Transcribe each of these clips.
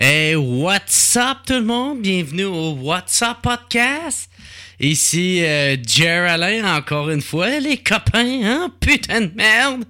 Hey, what's up tout le monde? Bienvenue au What's Up Podcast. Ici Jer Alain encore une fois, les copains, hein? Putain de merde!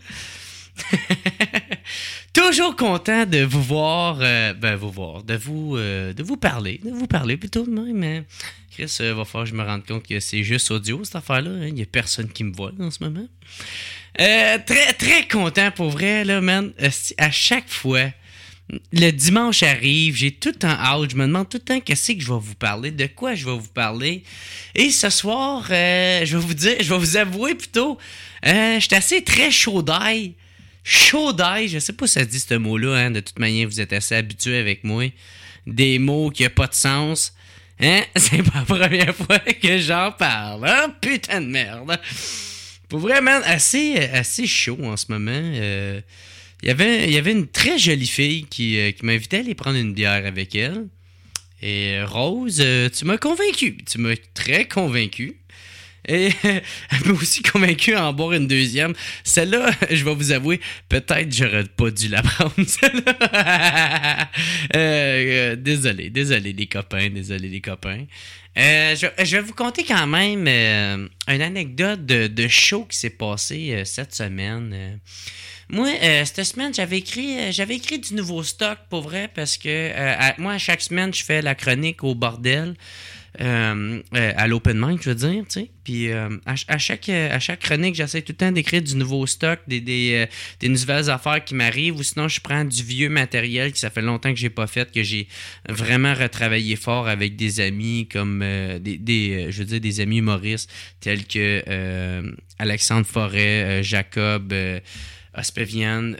Toujours content de vous voir, de vous parler plutôt de même. Mais Chris, va falloir que je me rende compte que c'est juste audio cette affaire-là. Hein? Il n'y a personne qui me voit en ce moment. Très, très content pour vrai, là, man. À chaque fois, le dimanche arrive, j'ai tout le temps hâte, je me demande tout le temps qu'est-ce que je vais vous parler, de quoi je vais vous parler. Et ce soir, je vais vous avouer plutôt, j'étais assez très chaud d'ail. Chaud d'ail, je sais pas si ça dit ce mot-là, hein, de toute manière, vous êtes assez habitués avec moi. Des mots qui n'ont pas de sens. Hein? C'est pas la première fois que j'en parle, hein? Putain de merde. Pour vraiment assez chaud en ce moment. Il y avait une très jolie fille qui m'invitait à aller prendre une bière avec elle. Et Rose, tu m'as convaincu. Tu m'as très convaincu. Et elle m'a aussi convaincu à en boire une deuxième. Celle-là, je vais vous avouer, peut-être j'aurais pas dû la prendre, celle-là. Désolé les copains, je vais vous conter quand même une anecdote de show qui s'est passé cette semaine. Moi, cette semaine, j'avais écrit du nouveau stock, pour vrai, parce que moi, à chaque semaine, je fais la chronique au bordel, à l'open mic, je veux dire, tu sais. Puis à chaque chronique, j'essaie tout le temps d'écrire du nouveau stock, des nouvelles affaires qui m'arrivent, ou sinon, je prends du vieux matériel que ça fait longtemps que j'ai pas fait, que j'ai vraiment retravaillé fort avec des amis, comme des amis humoristes, tels que Alexandre Forêt, Jacob... Aspevian,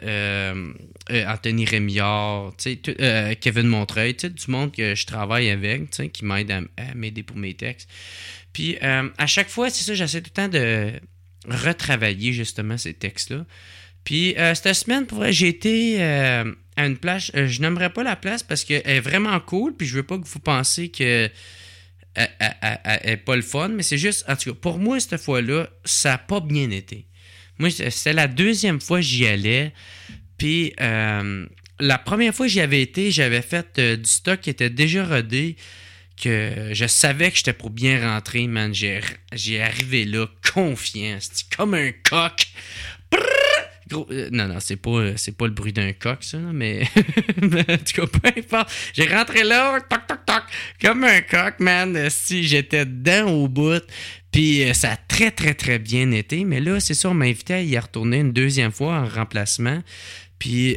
Anthony Rémillard, Kevin Montreuil, du monde que je travaille avec, qui m'aide à m'aider pour mes textes. Puis à chaque fois, c'est ça, j'essaie tout le temps de retravailler justement ces textes-là. Puis cette semaine, pour vrai, j'ai été à une place, je n'aimerais pas la place parce qu'elle est vraiment cool, puis je veux pas que vous pensiez que elle est pas le fun, mais c'est juste, en tout cas, pour moi, cette fois-là, ça n'a pas bien été. Moi, c'est la deuxième fois que j'y allais. Puis, la première fois que j'y avais été, j'avais fait du stock qui était déjà rodé, que je savais que j'étais pour bien rentrer, man. J'ai arrivé là, confiant. C'était comme un coq. Gros, non, c'est pas le bruit d'un coq, ça, là, mais en tout cas, peu importe. J'ai rentré là, toc, toc, toc, comme un coq, man. Si j'étais dedans au bout. Puis ça a très, très, très bien été. Mais là, c'est ça, on m'a invité à y retourner une deuxième fois en remplacement. Puis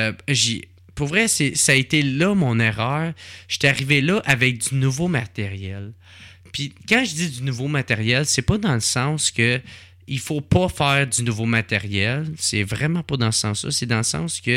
pour vrai, ça a été là mon erreur. J'étais arrivé là avec du nouveau matériel. Puis quand je dis du nouveau matériel, c'est pas dans le sens que il faut pas faire du nouveau matériel. C'est vraiment pas dans ce sens-là. C'est dans le sens que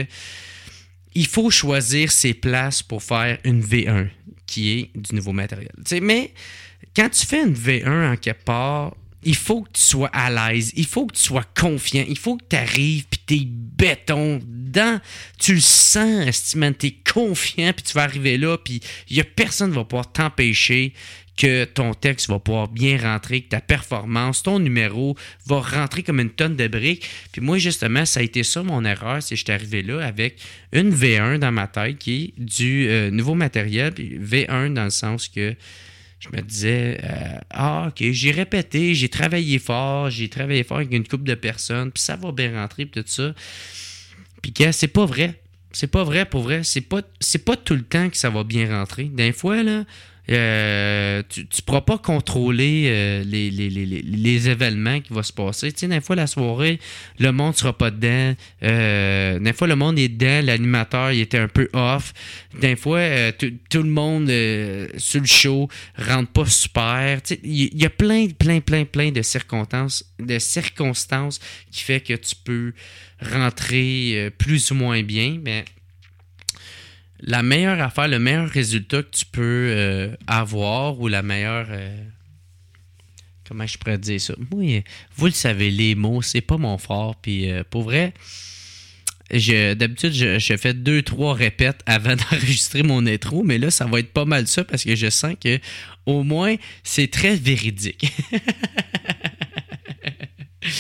il faut choisir ses places pour faire une V1 qui est du nouveau matériel. T'sais, mais quand tu fais une V1 en quelque part, il faut que tu sois à l'aise, il faut que tu sois confiant, il faut que tu arrives puis t'es béton dedans, tu le sens, tu es confiant puis tu vas arriver là puis il y a personne qui va pouvoir t'empêcher que ton texte va pouvoir bien rentrer, que ta performance, ton numéro va rentrer comme une tonne de briques. Puis moi, justement, ça a été ça mon erreur, c'est que j'étais arrivé là avec une V1 dans ma tête qui est du nouveau matériel, puis V1 dans le sens que je me disais, ok, j'ai répété, j'ai travaillé fort avec une couple de personnes, puis ça va bien rentrer, puis tout ça. Puis que c'est pas vrai. C'est pas vrai, pour vrai. C'est pas tout le temps que ça va bien rentrer. Des fois, là, tu pourras pas contrôler les événements qui vont se passer. Tu sais, des fois, la soirée, le monde sera pas dedans. Des fois, le monde est dedans. L'animateur, il était un peu off. Des fois, tout le monde sur le show rentre pas super. Tu sais, il y a plein de circonstances qui fait que tu peux rentrer plus ou moins bien, mais la meilleure affaire, le meilleur résultat que tu peux avoir, ou la meilleure... comment je pourrais dire ça? Moi, vous le savez, les mots, c'est pas mon fort. Puis pour vrai, d'habitude, je fais 2-3 répètes avant d'enregistrer mon intro, mais là, ça va être pas mal ça parce que je sens que au moins, c'est très véridique.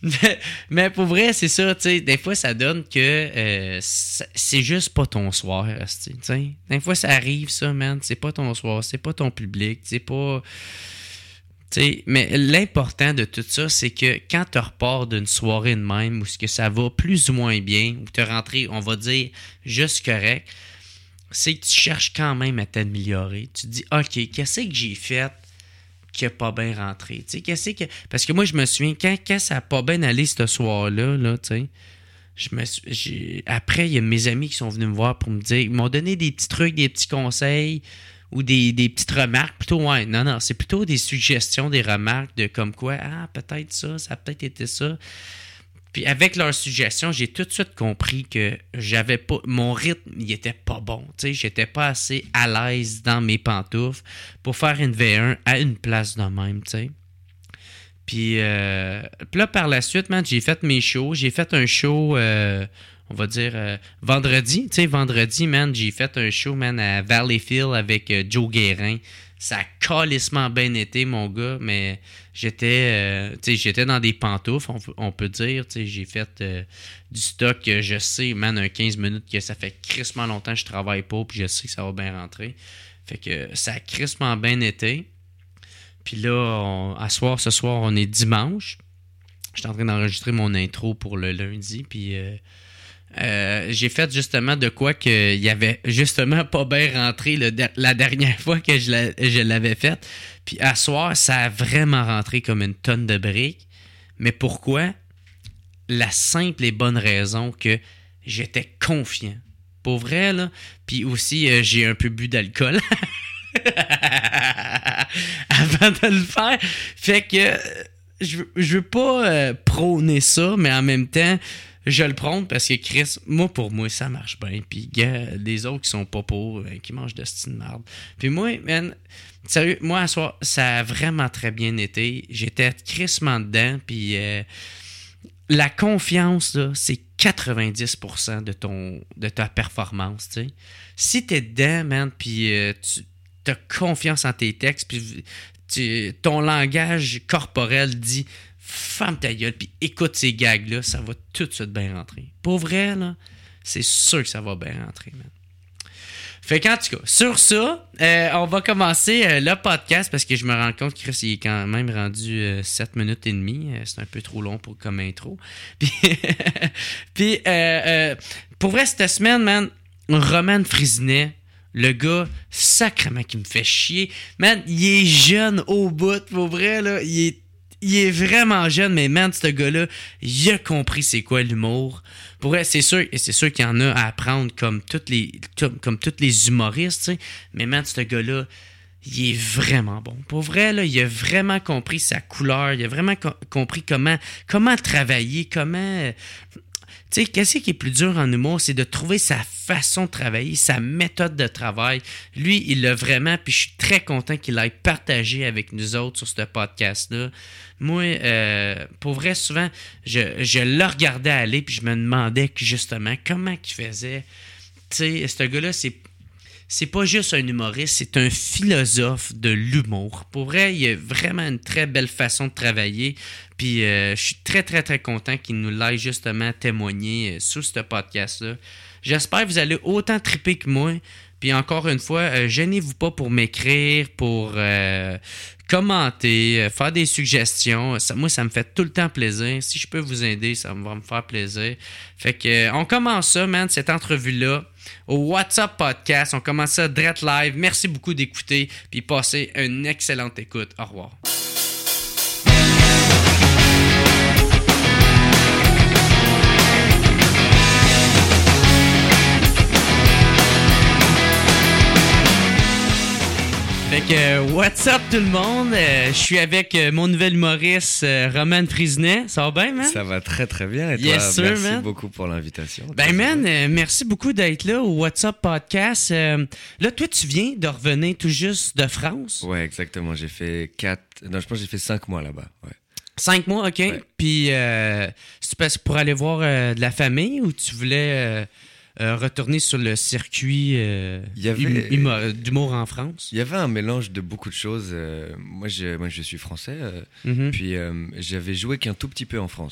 mais pour vrai, c'est ça, tu sais. Des fois, ça donne que c'est juste pas ton soir, tu sais. Des fois, ça arrive, ça, man. C'est pas ton soir, c'est pas ton public, c'est pas. Tu sais, mais l'important de tout ça, c'est que quand tu repars d'une soirée de même, où ce que ça va plus ou moins bien, où tu es rentré, on va dire, juste correct, c'est que tu cherches quand même à t'améliorer. Tu te dis, OK, qu'est-ce que j'ai fait qui n'a pas bien rentré? Tu sais, qu'est-ce que... Parce que moi, je me souviens, quand ça n'a pas bien allé ce soir-là, là, tu sais, après, il y a mes amis qui sont venus me voir pour me dire, ils m'ont donné des petits trucs, des petits conseils ou des petites remarques. Plutôt, ouais, non, c'est plutôt des suggestions, des remarques de comme quoi, peut-être ça a peut-être été ça. Puis avec leurs suggestions, j'ai tout de suite compris que j'avais pas. Mon rythme, il était pas bon. Tu sais, j'étais pas assez à l'aise dans mes pantoufles pour faire une V1 à une place de même, tu sais. Puis là, par la suite, man, j'ai fait mes shows. J'ai fait un show, on va dire, vendredi. Tu sais, vendredi, man, j'ai fait un show, man, à Valleyfield avec Joe Guérin. Ça a calissement bien été, mon gars, mais j'étais dans des pantoufles, on peut dire. J'ai fait du stock, je sais, man, un 15 minutes que ça fait crissement longtemps que je travaille pas, puis je sais que ça va bien rentrer. Fait que ça a crissement bien été. Puis là, ce soir, on est dimanche. Je suis en train d'enregistrer mon intro pour le lundi, puis... j'ai fait justement de quoi qu'il y avait justement pas bien rentré la dernière fois que je l'avais fait. Puis à soir, ça a vraiment rentré comme une tonne de briques. Mais pourquoi? La simple et bonne raison que j'étais confiant. Pour vrai, là. Puis aussi, j'ai un peu bu d'alcool avant de le faire. Fait que je veux pas prôner ça, mais en même temps... Je le prône parce que Chris, pour moi, ça marche bien. Puis, gars, les autres qui sont pas pour, qui mangent de style marde. Puis moi, man, sérieux, moi, à soir, ça a vraiment très bien été. J'étais crissement dedans. Puis, la confiance, là, c'est 90% de ta performance, tu sais. Si t'es dedans, man, puis tu as confiance en tes textes, puis ton langage corporel dit... Ferme ta gueule, puis écoute ces gags-là, ça va tout de suite bien rentrer. Pour vrai, là, c'est sûr que ça va bien rentrer, man. Fait qu'en tout cas, sur ça, on va commencer le podcast parce que je me rends compte que Chris, il est quand même rendu 7 minutes et demie. C'est un peu trop long comme intro. Puis pour vrai, cette semaine, man, Roman Frisinet, le gars, sacrément qui me fait chier. Man, il est jeune au bout, pour vrai, là, il est vraiment jeune, mais man, ce gars-là, il a compris c'est quoi l'humour. Pour vrai, c'est sûr qu'il y en a à apprendre comme tous les humoristes, tu sais. Mais man, ce gars-là, il est vraiment bon. Pour vrai, là, il a vraiment compris sa couleur, il a vraiment compris comment travailler, comment... Tu sais, qu'est-ce qui est plus dur en humour, c'est de trouver sa façon de travailler, sa méthode de travail. Lui, il l'a vraiment, puis je suis très content qu'il l'ait partagé avec nous autres sur ce podcast-là. Moi, pour vrai, souvent, je le regardais aller, puis je me demandais justement comment il faisait. Tu sais, ce gars-là, c'est pas juste un humoriste, c'est un philosophe de l'humour. Pour vrai, il a vraiment une très belle façon de travailler. Puis je suis très, très, très content qu'il nous l'ait justement témoigné sur ce podcast-là. J'espère que vous allez autant triper que moi. Puis encore une fois, gênez-vous pas pour m'écrire, pour commenter, faire des suggestions. Moi, ça me fait tout le temps plaisir. Si je peux vous aider, ça va me faire plaisir. Fait que on commence ça, man, cette entrevue-là. Au WhatsApp Podcast, on commence ça direct live. Merci beaucoup d'écouter, puis passez une excellente écoute. Au revoir. Fait que, what's up tout le monde? Je suis avec mon nouvel humoriste, Roman Frisinet. Ça va bien, man? Ça va très très bien. Et toi, yes, sir, merci man. beaucoup pour l'invitation. Ben, man, merci beaucoup d'être là au WhatsApp Podcast. Là, toi, tu viens de revenir tout juste de France? Ouais, exactement. J'ai fait 5 mois là-bas. Ouais. 5 mois, OK. Ouais. Puis, c'est pour aller voir de la famille ou tu voulais... retourner sur le circuit d'humour en France? Il y avait un mélange de beaucoup de choses. Moi, je suis français. Mm-hmm. Puis, j'avais joué qu'un tout petit peu en France.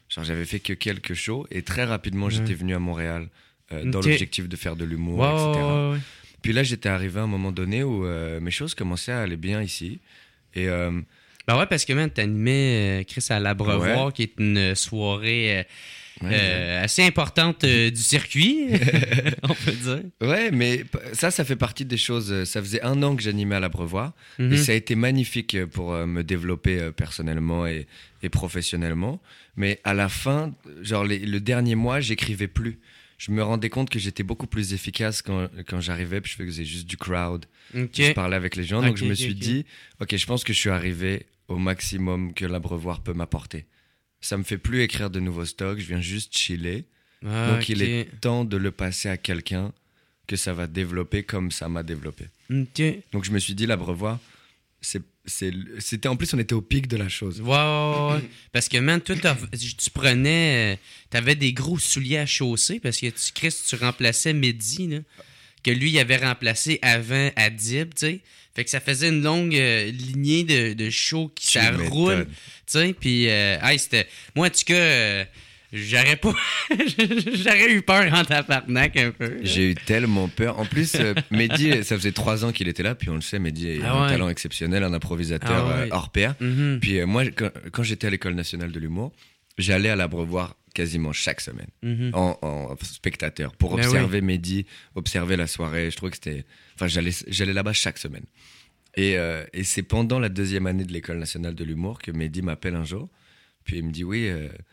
Genre, j'avais fait que quelques shows et très rapidement, j'étais venu à Montréal dans Ok. l'objectif de faire de l'humour, Ouais, etc. ouais, ouais. Puis là, j'étais arrivé à un moment donné où mes choses commençaient à aller bien ici. Et Ben ouais, parce que, man, t'animais Chris à l'Abreuvoir, Ouais. qui est une soirée ouais, assez importante du circuit, on peut dire. ouais, mais ça fait partie des choses. Ça faisait 1 an que j'animais à l'Abreuvoir. Mhm. Et ça a été magnifique pour me développer personnellement et professionnellement. Mais à la fin, genre le dernier mois, j'écrivais plus. Je me rendais compte que j'étais beaucoup plus efficace quand j'arrivais, puis je faisais juste du crowd. Ok. Je parlais avec les gens. Donc Ok, je me ok, suis ok. dit, ok, je pense que je suis arrivé au maximum que l'Abreuvoir peut m'apporter. Ça me fait plus écrire de nouveaux stocks, je viens juste chiller. Ah, Donc il ok. est temps de le passer à quelqu'un que ça va développer comme ça m'a développé. Ok. Donc je me suis dit, l'Abreuvoir, c'était en plus, on était au pic de la chose. Ouais, ouais, ouais. Parce que, man, toi, tu prenais. T'avais des gros souliers à chausser parce que Chris, tu remplaçais Mehdi, là, que lui, il avait remplacé avant Adib, tu sais. Fait que ça faisait une longue lignée de shows qui Tu ça m'étonnes. roule, tu sais. Puis, hey, c'était. Moi, en tout cas, j'aurais pas. J'aurais eu peur en tabarnak un peu. là. J'ai eu tellement peur. En plus, Mehdi, ça faisait 3 ans qu'il était là, puis on le sait, Mehdi a Ah un ouais. talent exceptionnel, un improvisateur Ah ouais. hors pair. Mhm. Puis moi, quand j'étais à l'École nationale de l'humour, j'allais à l'Abreuvoir quasiment chaque semaine, Mhm. en spectateur, pour Ben observer Mehdi, observer la soirée. Je trouvais que c'était... Enfin, j'allais là-bas chaque semaine. Et c'est pendant la 2e année de l'École nationale de l'humour que Mehdi m'appelle un jour, puis il me dit, oui,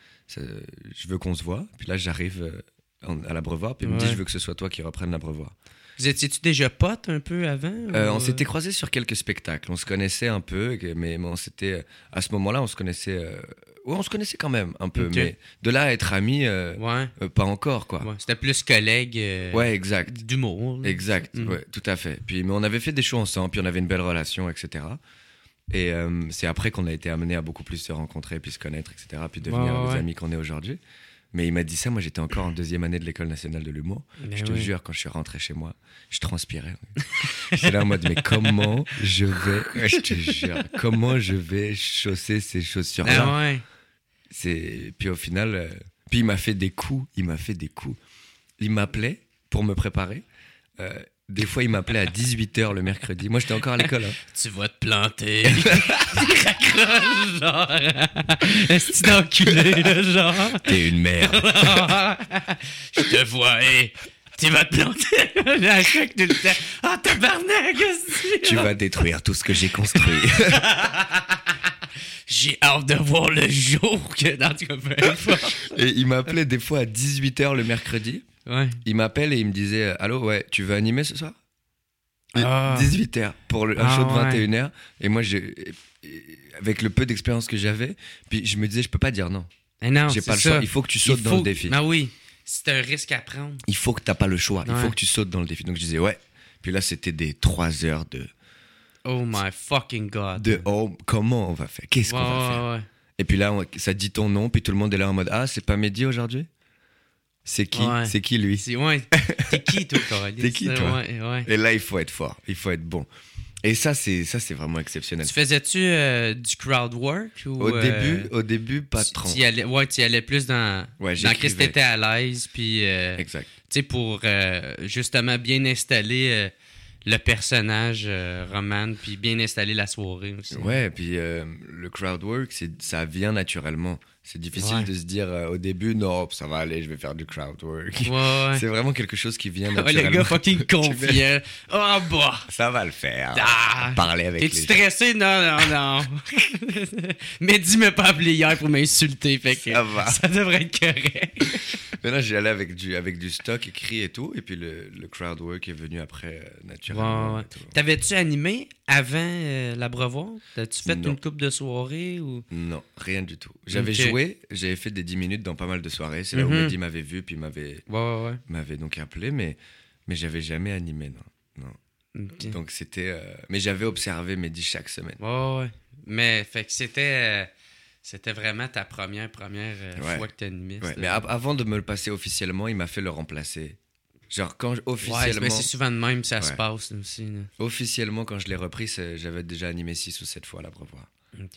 je veux qu'on se voit. Puis là, j'arrive à l'Abreuvoir, puis il me dit, Ouais. je veux que ce soit toi qui reprennes l'Abreuvoir. Vous étiez-tu déjà potes un peu avant? On ou, s'était croisés sur quelques spectacles. On se connaissait un peu, mais on s'était à ce moment-là, on se connaissait. Ouais, on se connaissait quand même un peu, Ok. mais de là à être amis, Ouais. pas encore, quoi. Ouais. C'était plus collègue Ouais, exact, d'humour. là. exact. Mm. Ouais, tout à fait. Puis, mais on avait fait des shows ensemble, puis on avait une belle relation, etc. Et c'est après qu'on a été amenés à beaucoup plus se rencontrer, puis se connaître, etc. Puis devenir Ouais, les ouais. amis qu'on est aujourd'hui. Mais il m'a dit ça, moi j'étais encore en 2e année de l'École nationale de l'humour. Ben Je te ouais. jure, quand je suis rentré chez moi, je transpirais. J'étais là en mode, mais comment je vais, ouais, je te jure, comment je vais chausser ces chaussures-là? Ah ouais. Puis au final, puis il m'a fait des coups, il m'appelait pour me préparer. Des fois, il m'appelait à 18h le mercredi. Moi, j'étais encore à l'école. Hein. Tu vas te planter. Il raccroche, genre. Est-ce que d'enculé, là, genre? T'es une merde. Je te vois, hé. Tu vas te planter. À chaque tout le temps. Ah, tabarnak, qu'est-ce que Tu vas détruire tout ce que j'ai construit. J'ai hâte de voir le jour que dans tout cas, peu importe. Et il m'appelait des fois à 18h le mercredi. Ouais. Il m'appelle et il me disait, allô, ouais, tu veux animer ce soir? Ah. 18h pour un Ah, show de ouais. 21h. Et moi, avec le peu d'expérience que j'avais, puis je me disais, je peux pas dire non. Mais non, J'ai c'est pas le ça. choix. Il faut que tu sautes dans le défi. Ah oui, c'est un risque à prendre. Il faut que t'as pas le choix. Il Ouais. faut que tu sautes dans le défi. Donc je disais, ouais. Puis là, c'était des 3 heures Oh my fucking god. oh, comment on va faire? Qu'est-ce qu'on va faire? Ouais. Et puis là, ça dit ton nom, puis tout le monde est là en mode, ah, c'est pas Mehdi aujourd'hui? C'est qui? Ouais. C'est qui lui? Ouais. T'es qui, toi, Coralie? T'es qui, toi? Ouais. Et là, il faut être fort. Il faut être bon. Et ça, c'est vraiment exceptionnel. Tu faisais-tu du crowd work? Ou, Au début, pas trop. tu y allais plus dans Ouais, qu'est-ce que j'écrivais. t'étais à l'aise, puis Exact. tu sais, pour justement bien installer le personnage Roman, puis bien installer la soirée aussi. Ouais, puis le crowd work, ça vient naturellement. C'est difficile Ouais. de se dire au début, non, ça va aller, je vais faire du crowd work. Ouais. C'est vraiment quelque chose qui vient Ouais, naturellement. le gars fucking confiant. Oh bah! Ça va le faire. Ah! Parler avec T'es-tu les gens. stressé? Non. Mehdi m'a pas appelé hier pour m'insulter, fait que Ça va. ça devrait être correct. Mais là, j'y allais avec du stock écrit et tout, et puis le crowd work est venu après naturellement. Ouais. et tout. T'avais-tu animé avant l'Abreuvoir? T'as-tu fait Non. une coupe de soirée ou... Non, rien du tout. J'avais Ok. joué, j'avais fait des 10 minutes dans pas mal de soirées. C'est là où Mhm. Mehdi m'avait vu, puis Ouais. m'avait donc appelé, mais j'avais jamais animé, non. Ok. Donc c'était... Mais j'avais observé Mehdi chaque semaine. Ouais. Mais fait que c'était vraiment ta première Ouais. fois que t'animais. Ouais, c'était- mais avant de me le passer officiellement, il m'a fait le remplacer. Genre quand Ouais, officiellement, mais c'est souvent de même que ça se Ouais. passe aussi. Là. officiellement quand je l'ai repris, j'avais déjà animé 6 ou 7 fois à l'Abreuvoir. Ok.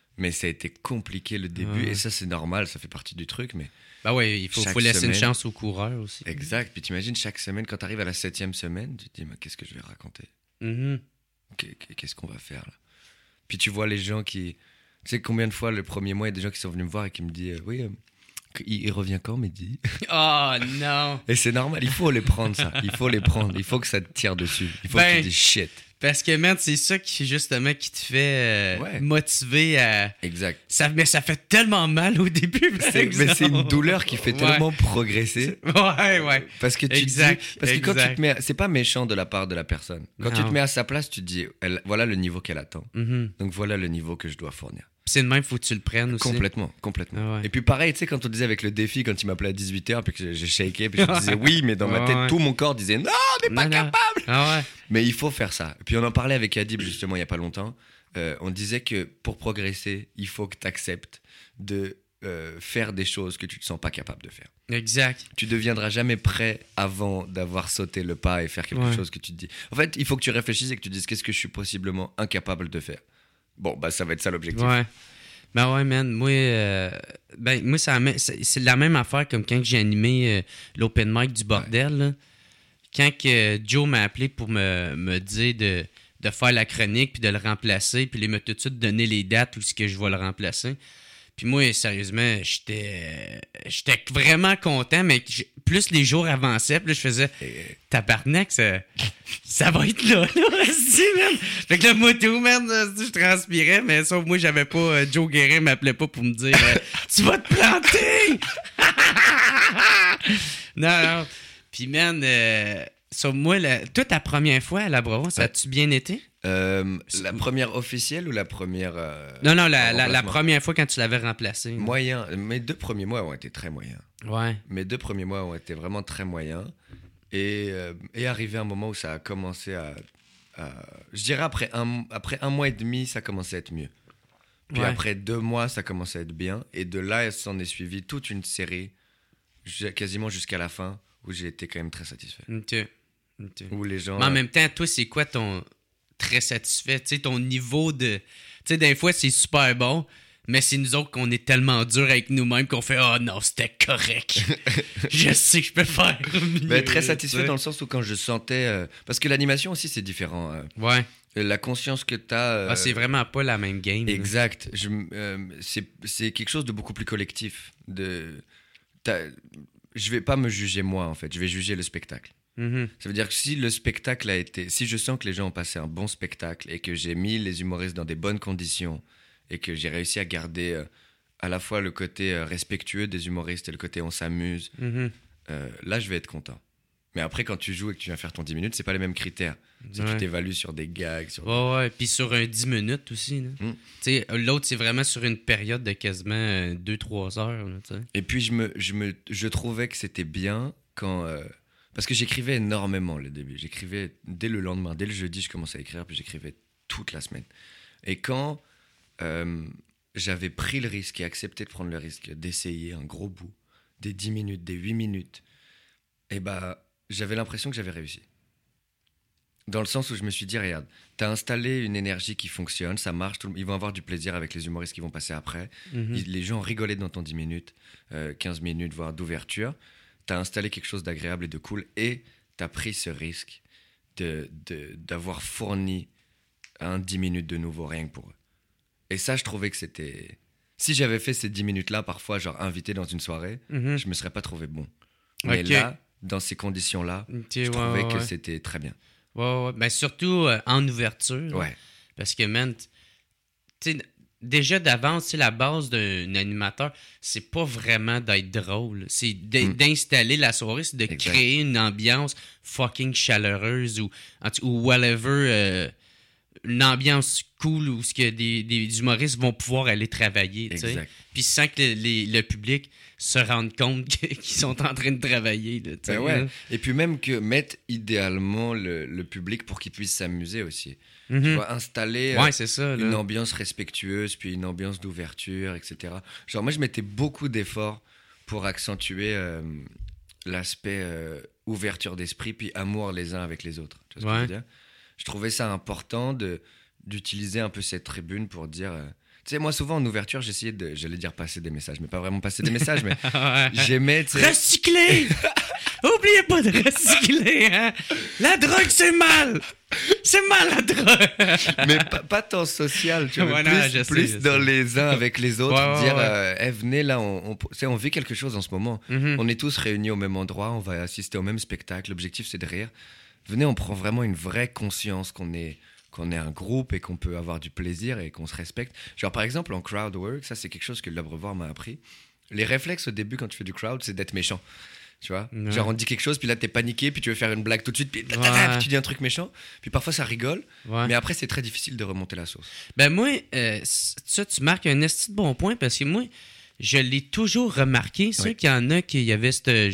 Mais ça a été compliqué le début. Ouais. Et ça, c'est normal, ça fait partie du truc. Mais Ben oui, il faut chaque laisser une semaine- chance aux coureurs aussi. exact. Puis t'imagines, chaque semaine, quand t'arrives à la 7e semaine, tu te dis, mais qu'est-ce que je vais raconter? Mhm. Qu'est-ce qu'on va faire là? Puis tu vois les gens qui... Tu sais combien de fois le premier mois, il y a des gens qui sont venus me voir et qui me disent, oui, il revient quand, Mehdi? Oh non! Et c'est normal, il faut les prendre ça. Il faut les prendre. Il faut que ça te tire dessus. Il faut que tu te dises shit. Parce que, man, c'est ça justement qui te fait Ouais. motiver à... Exact. Mais ça fait tellement mal au début, par Mais exemple. c'est une douleur qui fait Ouais. tellement progresser. Ouais. Parce que tu Exact, te dis, parce que quand tu exact. te mets, c'est pas méchant de la part de la personne. Quand tu Non. te mets à sa place, tu te dis, voilà le niveau qu'elle attend. Mhm. Donc voilà le niveau que je dois fournir. C'est de même, faut que tu le prennes aussi. Complètement. Ah ouais. Et puis pareil, tu sais, quand on disait avec le défi, quand il m'appelait à 18h, puis que j'ai shaké, puis je disais oui, mais dans ma tête, Ouais. tout mon corps disait non, on n'est pas Non. capable. Ah ouais. Mais il faut faire ça. Et puis on en parlait avec Adib justement il y a pas longtemps. On disait que pour progresser, il faut que tu acceptes de faire des choses que tu te sens pas capable de faire. Exact. Tu deviendras jamais prêt avant d'avoir sauté le pas et faire quelque Ouais. chose que tu te dis. En fait, il faut que tu réfléchisses et que tu dises qu'est-ce que je suis possiblement incapable de faire. Bon, bah ça va être ça l'objectif. Ouais. Ben ouais, man. Moi, c'est la même affaire comme quand j'ai animé l'open mic du bordel. Là. Quand que Joe m'a appelé pour me dire de faire la chronique puis de le remplacer, puis il m'a tout de suite donné les dates où ce que je vais le remplacer. Puis moi, sérieusement, j'étais vraiment content, mais plus les jours avançaient, plus je faisais tabarnak, ça va être là, esti, man. Fait que là, moi, tout, man, je transpirais, mais sauf moi, j'avais pas, Joe Guérin m'appelait pas pour me dire tu vas te planter! Non. Puis, man, sauf moi, toi, ta première fois à la Bravo, ça a-tu bien été? La première officielle ou la première Non, la remplacement? première fois quand tu l'avais remplacé. Moyen. Mes 2 premiers mois ont été très moyens. Ouais. Mes 2 premiers mois ont été vraiment très moyens. Et arrivé un moment où ça a commencé à je dirais après un mois et demi, ça commençait à être mieux. Puis Ouais. après 2 mois, ça commençait à être bien. Et de là, s'en est suivi toute une série, quasiment jusqu'à la fin, où j'ai été quand même très satisfait. Ok. Où les gens... Mais en même temps, toi, c'est quoi ton très satisfait? Tu sais, ton niveau de... Tu sais, des fois, c'est super bon, mais c'est nous autres qu'on est tellement durs avec nous-mêmes qu'on fait « Oh non, c'était correct. Je sais que je peux faire mieux. » Mais très satisfait tu sais. dans le sens où quand je sentais... parce que l'animation aussi, c'est différent. Ouais. La conscience que tu as... C'est vraiment pas la même game. là. Exact. C'est quelque chose de beaucoup plus collectif. Je vais pas me juger moi, en fait. Je vais juger le spectacle. Mhm. Ça veut dire que si le spectacle a été... Si je sens que les gens ont passé un bon spectacle et que j'ai mis les humoristes dans des bonnes conditions et que j'ai réussi à garder à la fois le côté respectueux des humoristes et le côté on s'amuse, Mhm. là, je vais être content. Mais après, quand tu joues et que tu viens faire ton 10 minutes, c'est pas les mêmes critères. C'est que Ouais. tu t'évalues sur des gags. Ouais. Puis sur un 10 minutes aussi. Là. Mm. Tu sais, l'autre, c'est vraiment sur une période de quasiment 2-3 heures. Là, tu sais. Et puis, je trouvais que c'était bien quand... parce que j'écrivais énormément le début. J'écrivais dès le lendemain, dès le jeudi, je commençais à écrire, puis j'écrivais toute la semaine. Et quand j'avais pris le risque et accepté de prendre le risque d'essayer un gros bout, des 10 minutes, des 8 minutes, et j'avais l'impression que j'avais réussi. Dans le sens où je me suis dit, regarde, t'as installé une énergie qui fonctionne, ça marche, ils vont avoir du plaisir avec les humoristes qui vont passer après. Mhm. Les gens rigolaient dans ton 10 minutes, 15 minutes, voire d'ouverture. T'as installé quelque chose d'agréable et de cool et t'as pris ce risque d'avoir fourni un 10 minutes de nouveau, rien que pour eux. Et ça, je trouvais que c'était... Si j'avais fait ces 10 minutes-là, parfois, genre invité dans une soirée, Mhm. je me serais pas trouvé bon. Mais Ok. là, dans ces conditions-là, Ok, je ouais, trouvais ouais, que ouais. c'était très bien. Ouais. Ben, surtout en ouverture. Ouais. Parce que, man, tu sais, déjà d'avance, c'est la base d'un animateur, c'est pas vraiment d'être drôle. C'est d'installer la soirée, c'est de Exact. créer une ambiance fucking chaleureuse ou whatever, une ambiance cool où ce que des humoristes vont pouvoir aller travailler. Tu sais. Exact. Puis sans que le public se rende compte qu'ils sont en train de travailler. Là, tu sais, Ben ouais. là. Et puis même que mettre idéalement le public pour qu'il puisse s'amuser aussi. Mhm. Tu vois, installer Ouais, c'est ça. une Là. ambiance respectueuse, puis une ambiance d'ouverture, etc. Genre moi, je mettais beaucoup d'efforts pour accentuer l'aspect ouverture d'esprit, puis amour les uns avec les autres. Tu vois ce que je veux dire? Je trouvais ça important d'utiliser un peu cette tribune pour dire... Tu sais, moi, souvent, en ouverture, j'essayais de, j'allais dire passer des messages, mais pas vraiment passer des messages, mais Ouais. j'aimais, tu sais... Recycler! Oubliez pas de recycler, hein? La drogue, c'est mal! C'est mal, la drogue! Mais pas tant social, tu vois, Ouais, mais non, plus, je sais, plus je dans sais. les uns avec les autres, Ouais, ouais, dire, ouais. hey, venez là, tu sais, on vit quelque chose en ce moment. Mhm. On est tous réunis au même endroit, on va assister au même spectacle, l'objectif c'est de rire. Venez, on prend vraiment une vraie conscience qu'on est un groupe et qu'on peut avoir du plaisir et qu'on se respecte. Genre par exemple en crowd work, ça c'est quelque chose que l'Abreuvoir m'a appris. Les réflexes au début quand tu fais du crowd, c'est d'être méchant. Tu vois, Ouais. genre on te dit quelque chose, puis là t'es paniqué, puis tu veux faire une blague tout de suite, puis, Ouais. puis tu dis un truc méchant, puis parfois ça rigole, Ouais. mais après c'est très difficile de remonter la sauce. Ben moi, ça, tu marques un esti de bon point parce que moi, je l'ai toujours remarqué. C'est Oui. sûr qu'il y en a qui y avait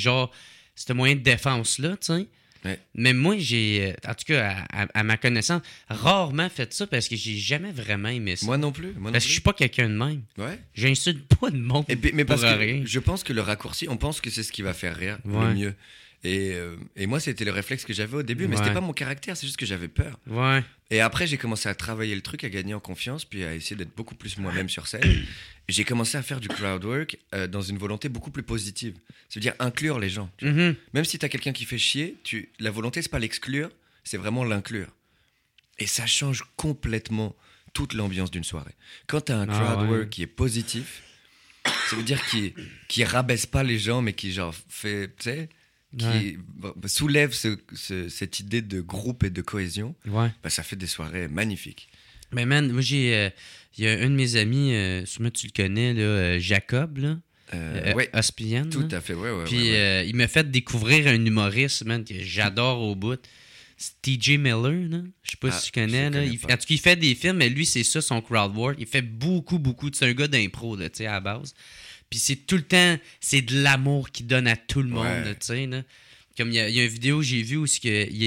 ce moyen de défense-là, tu sais. Ouais. Mais moi, j'ai, en tout cas, à ma connaissance, rarement fait ça parce que j'ai jamais vraiment aimé ça. Moi non plus. Moi non Parce que je suis plus. pas quelqu'un de même. Ouais. J'insulte pas de monde Et puis, mais pour parce que rien. je pense que le raccourci, on pense que c'est ce qui va faire rire Ouais. le mieux. Et moi, c'était le réflexe que j'avais au début, mais Ouais. c'était pas mon caractère, c'est juste que j'avais peur. Ouais. Et après, j'ai commencé à travailler le truc, à gagner en confiance, puis à essayer d'être beaucoup plus moi-même sur scène. J'ai commencé à faire du crowd work dans une volonté beaucoup plus positive. C'est-à-dire inclure les gens. Mhm. Même si t'as quelqu'un qui fait chier, la volonté, c'est pas l'exclure, c'est vraiment l'inclure. Et ça change complètement toute l'ambiance d'une soirée. Quand t'as un crowd ouais. work qui est positif, ça veut dire qu'il rabaisse pas les gens, mais qui genre fait, tu sais, qui soulève cette idée de groupe et de cohésion. Ouais. Bah, ça fait des soirées magnifiques. Mais man, moi, il y a un de mes amis, sûrement tu le connais, là, Jacob, là. Ouais, Ospian. tout là. à fait, ouais. Puis ouais. il m'a fait découvrir un humoriste, man, que j'adore au bout. C'est TJ Miller, là. Je sais pas si tu connais, là. En tout cas, il fait des films, mais lui, c'est ça, son crowd work. Il fait beaucoup. C'est un gars d'impro, là, tu sais, à la base. Puis c'est tout le temps, c'est de l'amour qu'il donne à tout le monde, Ouais. là, tu sais, là. Comme il y a une vidéo que j'ai vue où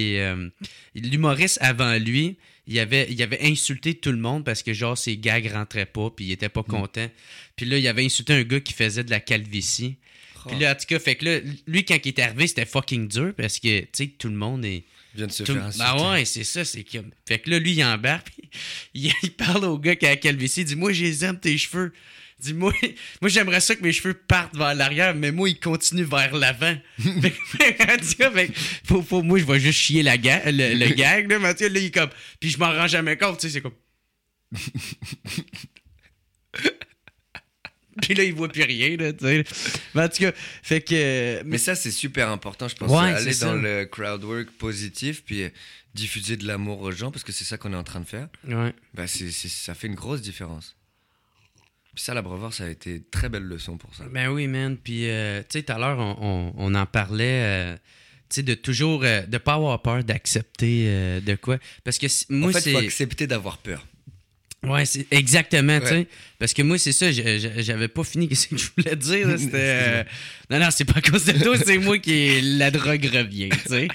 l'humoriste avant lui, il avait insulté tout le monde parce que genre ses gags rentraient pas, puis il était pas content. Puis là, il avait insulté un gars qui faisait de la calvitie. Oh, Puis là, en tout cas, fait que là, lui, quand il est arrivé, c'était fucking dur parce que, tu sais, tout le monde est... vient de se Tout- faire insulter. Ben ouais, c'est ça, c'est comme... Fait que là, lui, il embarque, puis il parle au gars qui a la calvitie, il dit « Moi, je les aime, tes cheveux. » Il dit « Moi, j'aimerais ça que mes cheveux partent vers l'arrière, mais moi, ils continuent vers l'avant. » Fait que, en tout cas, fait que, moi, je vais juste chier le gag, là, Mathieu, là, il est comme... Puis je m'en rends jamais compte, tu sais, c'est comme... Puis là, il voit plus rien, là, tu sais. Mais en tout cas, fait que... Mais ça, c'est super important, je pense. Ouais, aller c'est dans ça. le crowd work positif, puis diffuser de l'amour aux gens, parce que c'est ça qu'on est en train de faire. Ouais. Bah, ça fait une grosse différence. Puis ça, l'Abreuvoir, ça a été une très belle leçon pour ça. Ben oui, man. Puis, tu sais, tout à l'heure, on en parlait, tu sais, de toujours, de pas avoir peur d'accepter de quoi. Parce que moi, En fait, il c'est... faut accepter d'avoir peur. Ouais, c'est exactement, tu sais. Ouais. Parce que moi, c'est ça, j'avais pas fini ce que je voulais dire. Là, c'était... Non, c'est pas à cause de toi, c'est moi qui... La drogue revient, tu sais.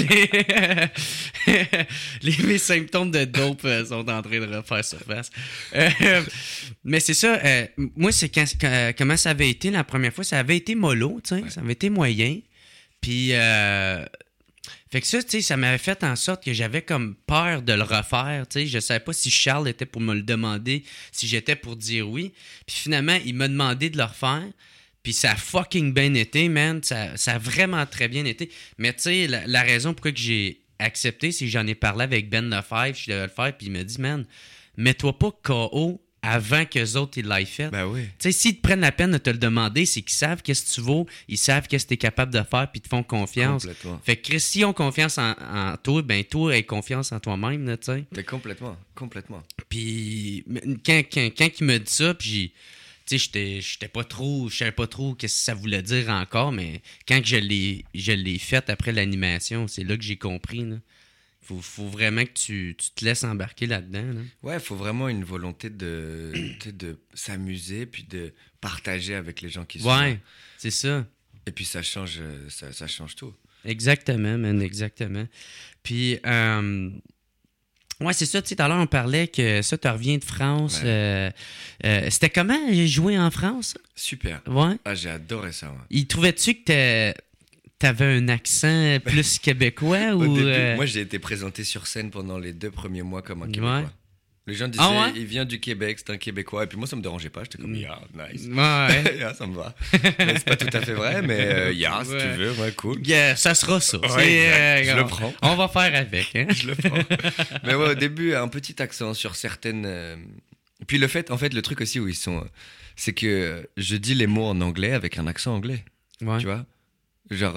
Mes symptômes de dope sont en train de refaire surface. Mais c'est ça, moi, c'est comment ça avait été la première fois. Ça avait été mollo, tu sais. Ouais. Ça avait été moyen. Puis... Fait que ça, tu sais, ça m'avait fait en sorte que j'avais comme peur de le refaire, tu sais. Je savais pas si Charles était pour me le demander, si j'étais pour dire oui. Puis finalement, il m'a demandé de le refaire. Puis ça a fucking bien été, man. Ça a vraiment très bien été. Mais tu sais, la raison pourquoi que j'ai accepté, c'est que j'en ai parlé avec Ben Lefebvre, je devais le faire, puis il m'a dit, man, mets-toi pas KO avant qu'eux autres, ils l'aient fait. Ben oui. Tu sais, s'ils te prennent la peine de te le demander, c'est qu'ils savent qu'est-ce que tu vaux, ils savent qu'est-ce que tu es capable de faire, puis ils te font confiance. Complètement. Fait que Chris, s'ils ont confiance en toi, ben toi, aie confiance en toi-même, là, tu sais. Mais complètement. Puis quand il m'a dit ça, puis tu sais, je savais pas trop qu'est-ce que ça voulait dire encore, mais quand que je l'ai fait après l'animation, c'est là que j'ai compris, là. Faut vraiment que tu te laisses embarquer là-dedans, là. Ouais, il faut vraiment une volonté de s'amuser, puis de partager avec les gens qui sont là. Ouais, c'est ça. Et puis ça change tout. Exactement, man, exactement. Puis, ouais, c'est ça, tu sais, tout à l'heure, on parlait que ça, tu reviens de France. Ouais. C'était comment jouer en France? Super. Ouais. Ah, j'ai adoré ça, moi. Il trouvait-tu que t'avais un accent plus québécois Au ou... début, moi, j'ai été présenté sur scène pendant les 2 premiers mois comme un Québécois. Ouais. Les gens disaient, Ah ouais? il vient du Québec, c'est un Québécois. Et puis moi, ça me dérangeait pas. J'étais comme, yeah, nice. Ouais. Yeah, ça me va. Mais c'est pas tout à fait vrai, mais yeah, si tu Ouais. veux, ouais, cool. Yeah, ça sera ça. Ouais, C'est, exact. Je le prends. On va faire avec. Hein? Je le prends. Mais ouais, au début, un petit accent sur certaines. Puis le fait, en fait, le truc aussi où ils sont. C'est que je dis les mots en anglais avec un accent anglais. Ouais. Tu vois? Genre,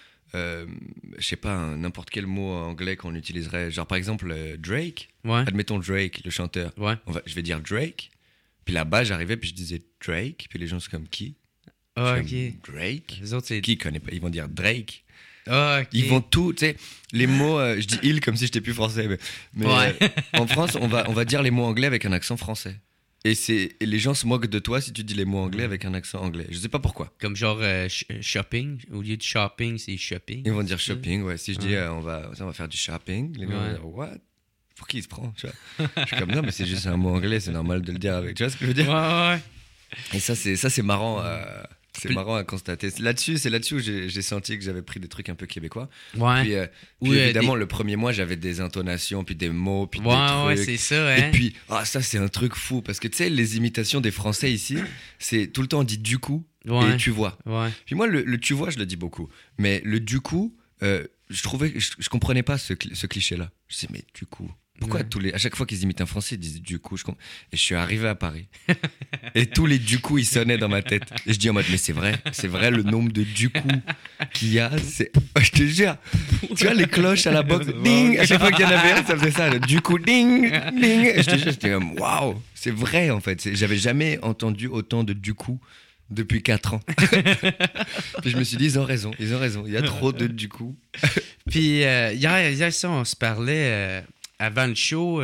je sais pas, n'importe quel mot anglais qu'on utiliserait. Genre, par exemple, Drake. Ouais. Admettons Drake, le chanteur. Ouais. Je vais dire Drake. Puis là-bas, j'arrivais, puis je disais Drake. Puis les gens sont comme qui? Ah, Je ok. suis comme, Drake? Les autres, c'est. Qui connaît pas? Ils vont dire Drake. Ah, ok. Ils vont tout, tu sais, les mots, je dis il comme si j'étais plus français, mais Ouais. en France, on va dire les mots anglais avec un accent français. Et les gens se moquent de toi si tu dis les mots anglais avec un accent anglais. Je sais pas pourquoi. Comme genre shopping. Au lieu de shopping, c'est shopping. Ils vont dire shopping, ouais. Si je dis Ouais. on va faire du shopping, les gens vont Ouais. dire what? Pour qui il se prend, tu vois? Je suis comme non, mais c'est juste un mot anglais, c'est normal de le dire avec. Tu vois ce que je veux Ouais, dire? ouais. Et ça, c'est marrant. C'est marrant à constater. C'est là-dessus où j'ai senti que j'avais pris des trucs un peu québécois. Ouais. Puis évidemment, le premier mois, j'avais des intonations, puis des mots, puis des Ouais, trucs. c'est ça, hein. Et puis, ça, c'est un truc fou. Parce que tu sais, les imitations des Français ici, c'est tout le temps on dit du coup Ouais. et tu vois. Ouais. Puis moi, le tu vois, je le dis beaucoup. Mais le du coup, je trouvais, je comprenais pas ce cliché-là. Je disais, mais du coup. Pourquoi Ouais. à chaque fois qu'ils imitent un Français, ils disent du coup, et je suis arrivé à Paris. Et tous les du coup, ils sonnaient dans ma tête. Et je dis en mode, mais c'est vrai le nombre de du coup qu'il y a, je te jure. Tu vois les cloches à la boxe, ding, à chaque fois qu'il y en avait un, ça faisait ça, le du coup, ding, ding. Et je te jure, j'étais comme, waouh, c'est vrai en fait. J'avais jamais entendu autant de du coup depuis 4 ans. Puis je me suis dit, ils ont raison, il y a trop de du coup. Puis hier, ça, on se parlait avant le show.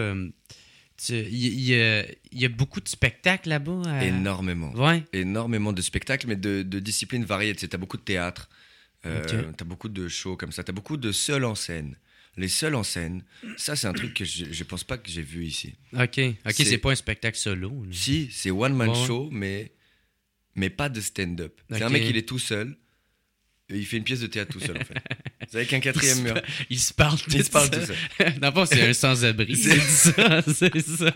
Il y a beaucoup de spectacles là-bas. Énormément. Ouais. Énormément de spectacles, mais de disciplines variées. Tu sais, t'as beaucoup de théâtre, Ok. t'as beaucoup de shows comme ça, t'as beaucoup de seuls en scène. Les seuls en scène, ça c'est un truc que je pense pas que j'ai vu ici. OK, c'est pas un spectacle solo. Là. Si, c'est one man Ouais. show, mais pas de stand-up. C'est un Ok. mec, il est tout seul, et il fait une pièce de théâtre tout seul en fait. C'est avec un quatrième mur. Il se parle Il se parle tout seul. seul. Dans le fond, c'est un sans-abri. C'est ça, c'est ça.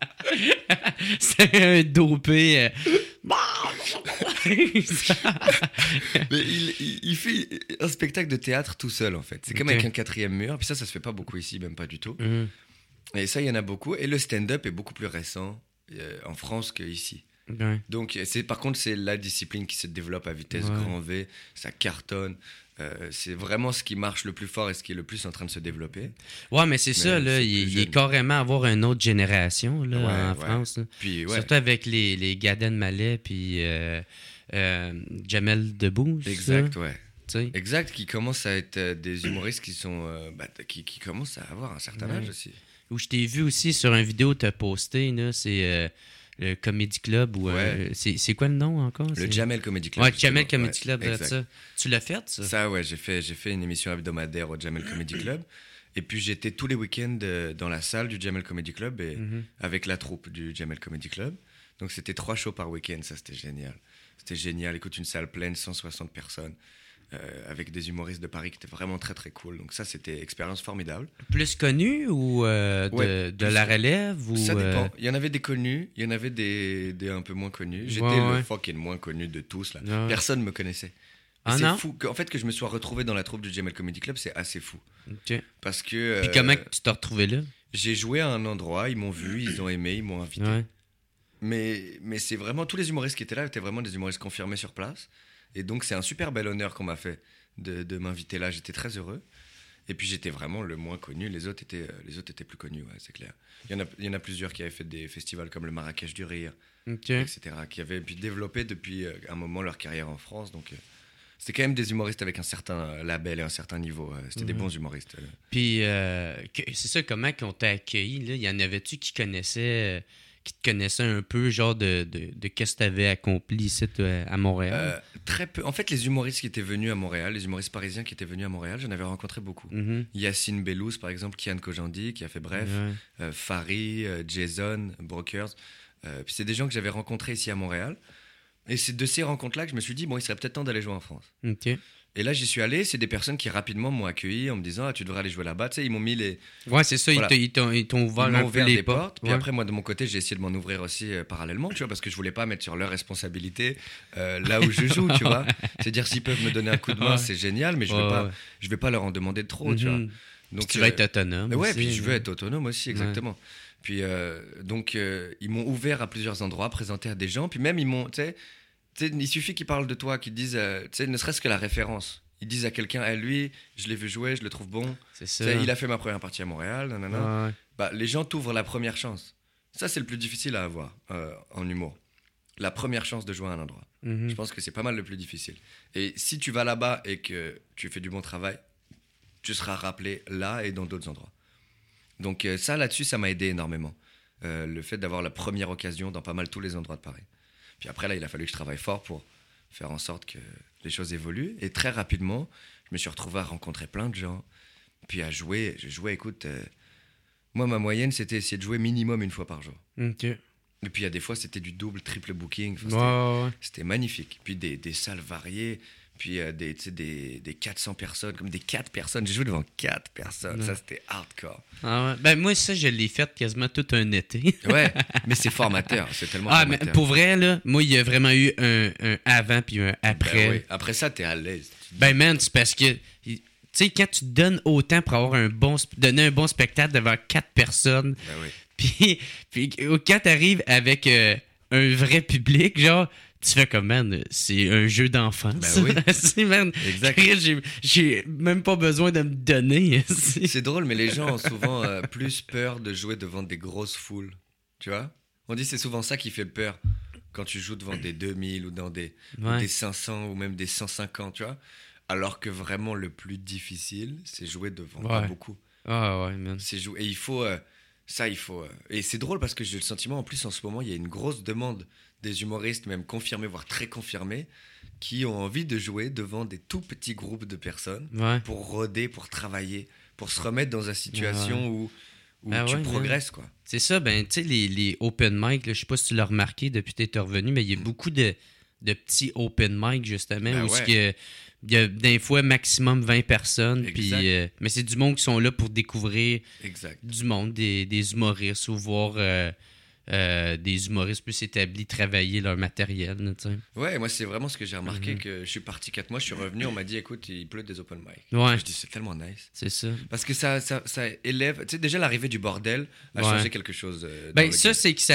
C'est un dopé. Mais il fait un spectacle de théâtre tout seul en fait. C'est comme Ok. avec un quatrième mur, puis ça se fait pas beaucoup ici, même pas du tout. Mhm. Et ça, il y en a beaucoup. Et le stand-up est beaucoup plus récent en France qu'ici. Ouais. Donc, par contre, c'est la discipline qui se développe à vitesse Ouais. grand V. Ça cartonne. C'est vraiment ce qui marche le plus fort et ce qui est le plus en train de se développer. Ouais, mais c'est ça, là. c'est Il plus est jeune. carrément avoir une autre génération là, Ouais, en ouais. France. Là. Puis, ouais, Surtout avec les Gaden Mallet puis Jamel Debbouze. ça, exact, ouais. tu sais. Exact, qui commencent à être des humoristes qui sont qui commencent à avoir un certain âge Ouais. aussi. Où je t'ai vu aussi sur une vidéo que t'as posté, là, c'est le Comedy Club. Ou, Ouais. c'est quoi le nom encore? Le C'est- Jamel Comedy Club. Ouais, Jamel justement. Comedy Club, Ouais, là, exact. ça. Tu l'as fait, ça? Ça, ouais, j'ai fait une émission hebdomadaire au Jamel Comedy Club. Et puis j'étais tous les week-ends dans la salle du Jamel Comedy Club et Mhm. avec la troupe du Jamel Comedy Club. Donc c'était 3 shows par week-end, ça c'était génial. C'était génial, écoute, une salle pleine, 160 personnes, avec des humoristes de Paris qui étaient vraiment très très cool. Donc ça c'était expérience formidable. Plus connu ou Ouais, de la relève? Ou, Ça dépend. Il y en avait des connus, il y en avait des un peu moins connus. J'étais Ouais. le fucking moins connu de tous là. Ouais. Personne me connaissait. Et Ah c'est non? fou. En fait, que je me sois retrouvé dans la troupe du Jamel Comedy Club, c'est assez fou. Ok. Parce que Puis comment tu t'es retrouvé là? j'ai joué à un endroit, ils m'ont vu, ils ont aimé, ils m'ont invité. Ouais. Mais c'est vraiment, tous les humoristes qui étaient là étaient vraiment des humoristes confirmés sur place. Et donc, c'est un super bel honneur qu'on m'a fait de m'inviter là. J'étais très heureux. Et puis, j'étais vraiment le moins connu. Les autres étaient plus connus, ouais, c'est clair. Il y en a plusieurs qui avaient fait des festivals comme le Marrakech du Rire, Ok. etc., qui avaient puis développé depuis un moment leur carrière en France. Donc, c'était quand même des humoristes avec un certain label et un certain niveau. C'était des bons humoristes. Puis, c'est ça, comment qu'on t'a accueilli, là? Y en avait-tu qui qui te connaissaient un peu, genre de qu'est-ce que t'avais accompli ici, toi, à Montréal? Très peu. En fait, les humoristes qui étaient venus à Montréal, les humoristes parisiens qui étaient venus à Montréal, j'en avais rencontré beaucoup. Mhm. Yacine Bellouz, par exemple, Kian Kojandi, qui a fait Bref, Ouais. Fari, Jason, Brokers. Puis c'est des gens que j'avais rencontrés ici à Montréal. Et c'est de ces rencontres-là que je me suis dit, bon, il serait peut-être temps d'aller jouer en France. Ok. Et là, j'y suis allé. C'est des personnes qui rapidement m'ont accueilli en me disant tu devrais aller jouer là-bas. Tu sais, ils m'ont mis les. Ouais, c'est ça. Voilà. Ils t'ont ouvert, Ils m'ont ouvert les des portes. Puis Ouais. après, moi, de mon côté, j'ai essayé de m'en ouvrir aussi parallèlement, tu vois, parce que je voulais pas mettre sur leur responsabilité là où je joue, tu vois. C'est-à-dire, s'ils peuvent me donner un coup de main, Ouais. c'est génial, mais je vais pas leur en demander trop, tu vois. Mhm. Donc, Puis tu vas être autonome. ouais, aussi, puis je veux là. être autonome aussi, exactement. Puis donc, ils m'ont ouvert à plusieurs endroits, présenté à des gens, puis même ils m'ont, tu sais, il suffit qu'ils parlent de toi, qu'ils disent, tu sais, ne serait-ce que la référence. Ils disent à quelqu'un, lui, je l'ai vu jouer, je le trouve bon. C'est Tu ça. sais, il a fait ma première partie à Montréal, nanana. Ouais. Bah, les gens t'ouvrent la première chance. Ça, c'est le plus difficile à avoir en humour. La première chance de jouer à un endroit. Mhm. Je pense que c'est pas mal le plus difficile. Et si tu vas là-bas et que tu fais du bon travail, tu seras rappelé là et dans d'autres endroits. Donc ça, là-dessus, ça m'a aidé énormément. Le fait d'avoir la première occasion dans pas mal tous les endroits de Paris. Puis après, là, il a fallu que je travaille fort pour faire en sorte que les choses évoluent. Et très rapidement, je me suis retrouvé à rencontrer plein de gens. Puis à jouer. Je jouais, écoute, moi, ma moyenne, c'était essayer de jouer minimum une fois par jour. OK. Et puis il y a des fois, c'était du double, triple booking. Enfin, Ouais. c'était magnifique. Puis des salles variées. Puis tu sais, des 400 personnes, comme des 4 personnes. J'ai joué devant 4 personnes. Ouais. Ça, c'était hardcore. Ah ouais. Ben moi, ça, je l'ai fait quasiment tout un été. Ouais, mais c'est formateur. C'est tellement Ah, mais formateur. pour vrai, là, moi, il y a vraiment eu un avant puis un après. Ben oui. Après ça, t'es à l'aise. Ben, man, c'est parce que, tu sais, quand tu te donnes autant pour avoir donner un bon spectacle devant 4 personnes, Ben oui. puis quand t'arrives avec un vrai public, genre, tu fais comme, man, c'est un jeu d'enfant. Ben ça. oui. C'est, man, Exact. j'ai même pas besoin de me donner. C'est drôle, mais les gens ont souvent plus peur de jouer devant des grosses foules. Tu vois? On dit que c'est souvent ça qui fait peur quand tu joues devant des 2000 ou dans des 500 ou même des 150, tu vois? Alors que vraiment le plus difficile, c'est jouer devant pas beaucoup. Ah ouais, man. C'est jouer. Et il faut. Et c'est drôle parce que j'ai le sentiment, en plus, en ce moment, il y a une grosse demande des humoristes, même confirmés, voire très confirmés, qui ont envie de jouer devant des tout petits groupes de personnes Ouais. pour roder, pour travailler, pour se remettre dans une situation où Ah tu ouais, progresses, quoi. C'est ça, ben, tu sais, les open mic, là, je sais pas si tu l'as remarqué depuis que t'es revenu, mais il y a beaucoup de petits open mic, justement, Ben où ouais. il y a des fois maximum 20 personnes, puis, Exact. mais c'est du monde qui sont là pour découvrir Exact. du monde, des humoristes, ou voir des humoristes plus établis travailler leur matériel, là, tu sais. Ouais, moi, c'est vraiment ce que j'ai remarqué, Mhm. que je suis parti 4 mois, je suis revenu, on m'a dit, écoute, il pleut des open mic. Ouais. Je dis, c'est tellement nice. C'est ça. Parce que ça élève... Tu sais, déjà, l'arrivée du bordel a Ouais. changé quelque chose. Dans Ben, le ça, game. c'est que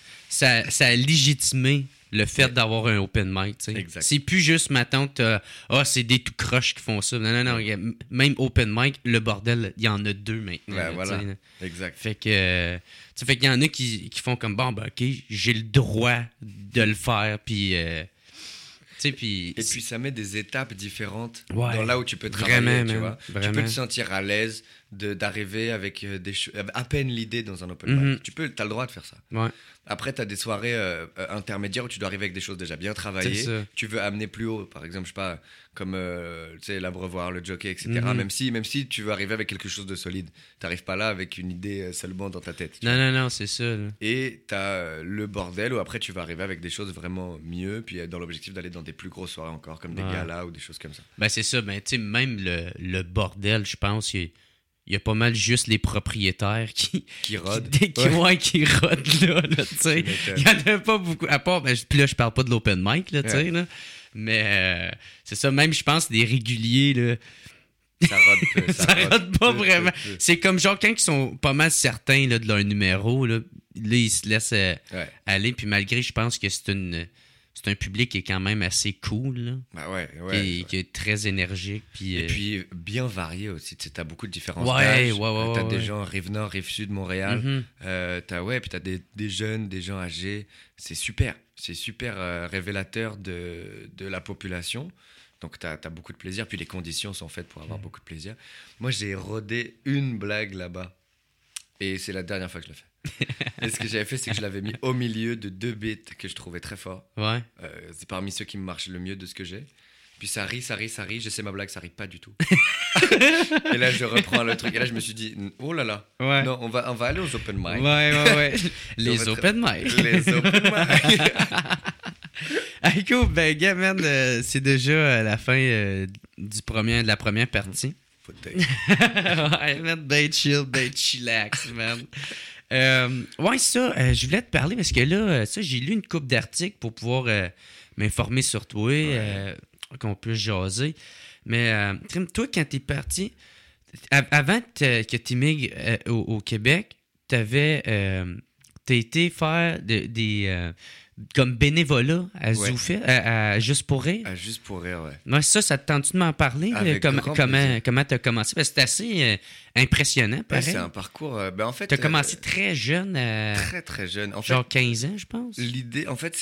ça a légitimé le fait Ouais. d'avoir un open mic, tu sais. Exact. C'est plus juste, ma tante, c'est des tout croches qui font ça. Non, regarde, même open mic, le bordel, il y en a 2 maintenant. Ouais, là, voilà. tu sais, là. Exact. Fait que, tu sais, fait qu'il y en a qui font comme, bon, ben, OK, j'ai le droit de le faire, puis, tu sais, puis... Et puis ça met des étapes différentes Ouais. dans là où tu peux travailler, Vraiment, tu man. vois. Tu Vraiment. peux te sentir à l'aise d'arriver avec à peine l'idée dans un open Mhm. mic. T'as le droit de faire ça. Ouais, Après, tu as des soirées intermédiaires où tu dois arriver avec des choses déjà bien travaillées. C'est ça. Tu veux amener plus haut, par exemple, je sais pas, comme tu sais, l'abreuvoir, le jockey, etc. Mhm. Même si tu veux arriver avec quelque chose de solide, t'arrives pas là avec une idée seulement dans ta tête. tu non, c'est ça, là. Et t'as le bordel où après tu vas arriver avec des choses vraiment mieux, puis dans l'objectif d'aller dans des plus grosses soirées encore, comme des Ouais. galas ou des choses comme ça. Ben, c'est ça. Ben, tu sais, même le bordel, je pense, il y a pas mal juste les propriétaires Qui rôdent. qui rodent là, tu sais. Il y en a pas beaucoup. À part, ben, puis là, je parle pas de l'open mic, là, tu sais, là. Mais c'est ça, même, je pense, des réguliers, là. Ça rôde peu. Ça rôde pas peu, vraiment. peu. C'est comme genre quand ils sont pas mal certains là, de leur numéro, là ils se laissent Ouais. aller. Puis malgré, je pense que c'est un public qui est quand même assez cool, là, Bah ouais, qui est très énergique. Puis, Et puis bien varié aussi. Tu sais, t'as beaucoup de différences Ouais, d'âge. ouais, T'as des ouais. gens rive nord, rive sud, Montréal. Mhm. Puis t'as des jeunes, des gens âgés. C'est super. C'est super révélateur de la population. Donc t'as beaucoup de plaisir. Puis les conditions sont faites pour avoir beaucoup de plaisir. Moi, j'ai rodé une blague là-bas. Et c'est la dernière fois que je le fais. Et ce que j'avais fait, c'est que je l'avais mis au milieu de 2 beats que je trouvais très forts. Ouais. C'est parmi ceux qui me marchent le mieux de ce que j'ai. Puis ça rit. Je sais ma blague, ça rit pas du tout. Et là, je reprends le truc. Et là, je me suis dit, oh là là. Ouais. Non, on va aller aux open mic. Ouais. Les va être- open mic. Les open mic. Ah, cool. Ben, gars, man, c'est déjà la fin de la première partie. Peut-être. Ouais, man, ben chill, ben chillax, man. Ouais, ça, je voulais te parler parce que là, ça, j'ai lu une couple d'articles pour pouvoir m'informer sur toi, qu'on puisse jaser. Mais, Trim, toi, quand t'es parti, avant que tu immigres au Québec, t'as été faire des comme bénévolat à Ouais. Zoufet, à Juste pour rire. Ah, juste pour rire, ouais. Moi, ça te tente de m'en parler? Avec grand plaisir. Comment tu as commencé? Parce que c'est assez impressionnant, Ouais, pareil. c'est un parcours. En fait, Tu as commencé très jeune, très très jeune. En fait, genre 15 ans, je pense. l'idée, en fait,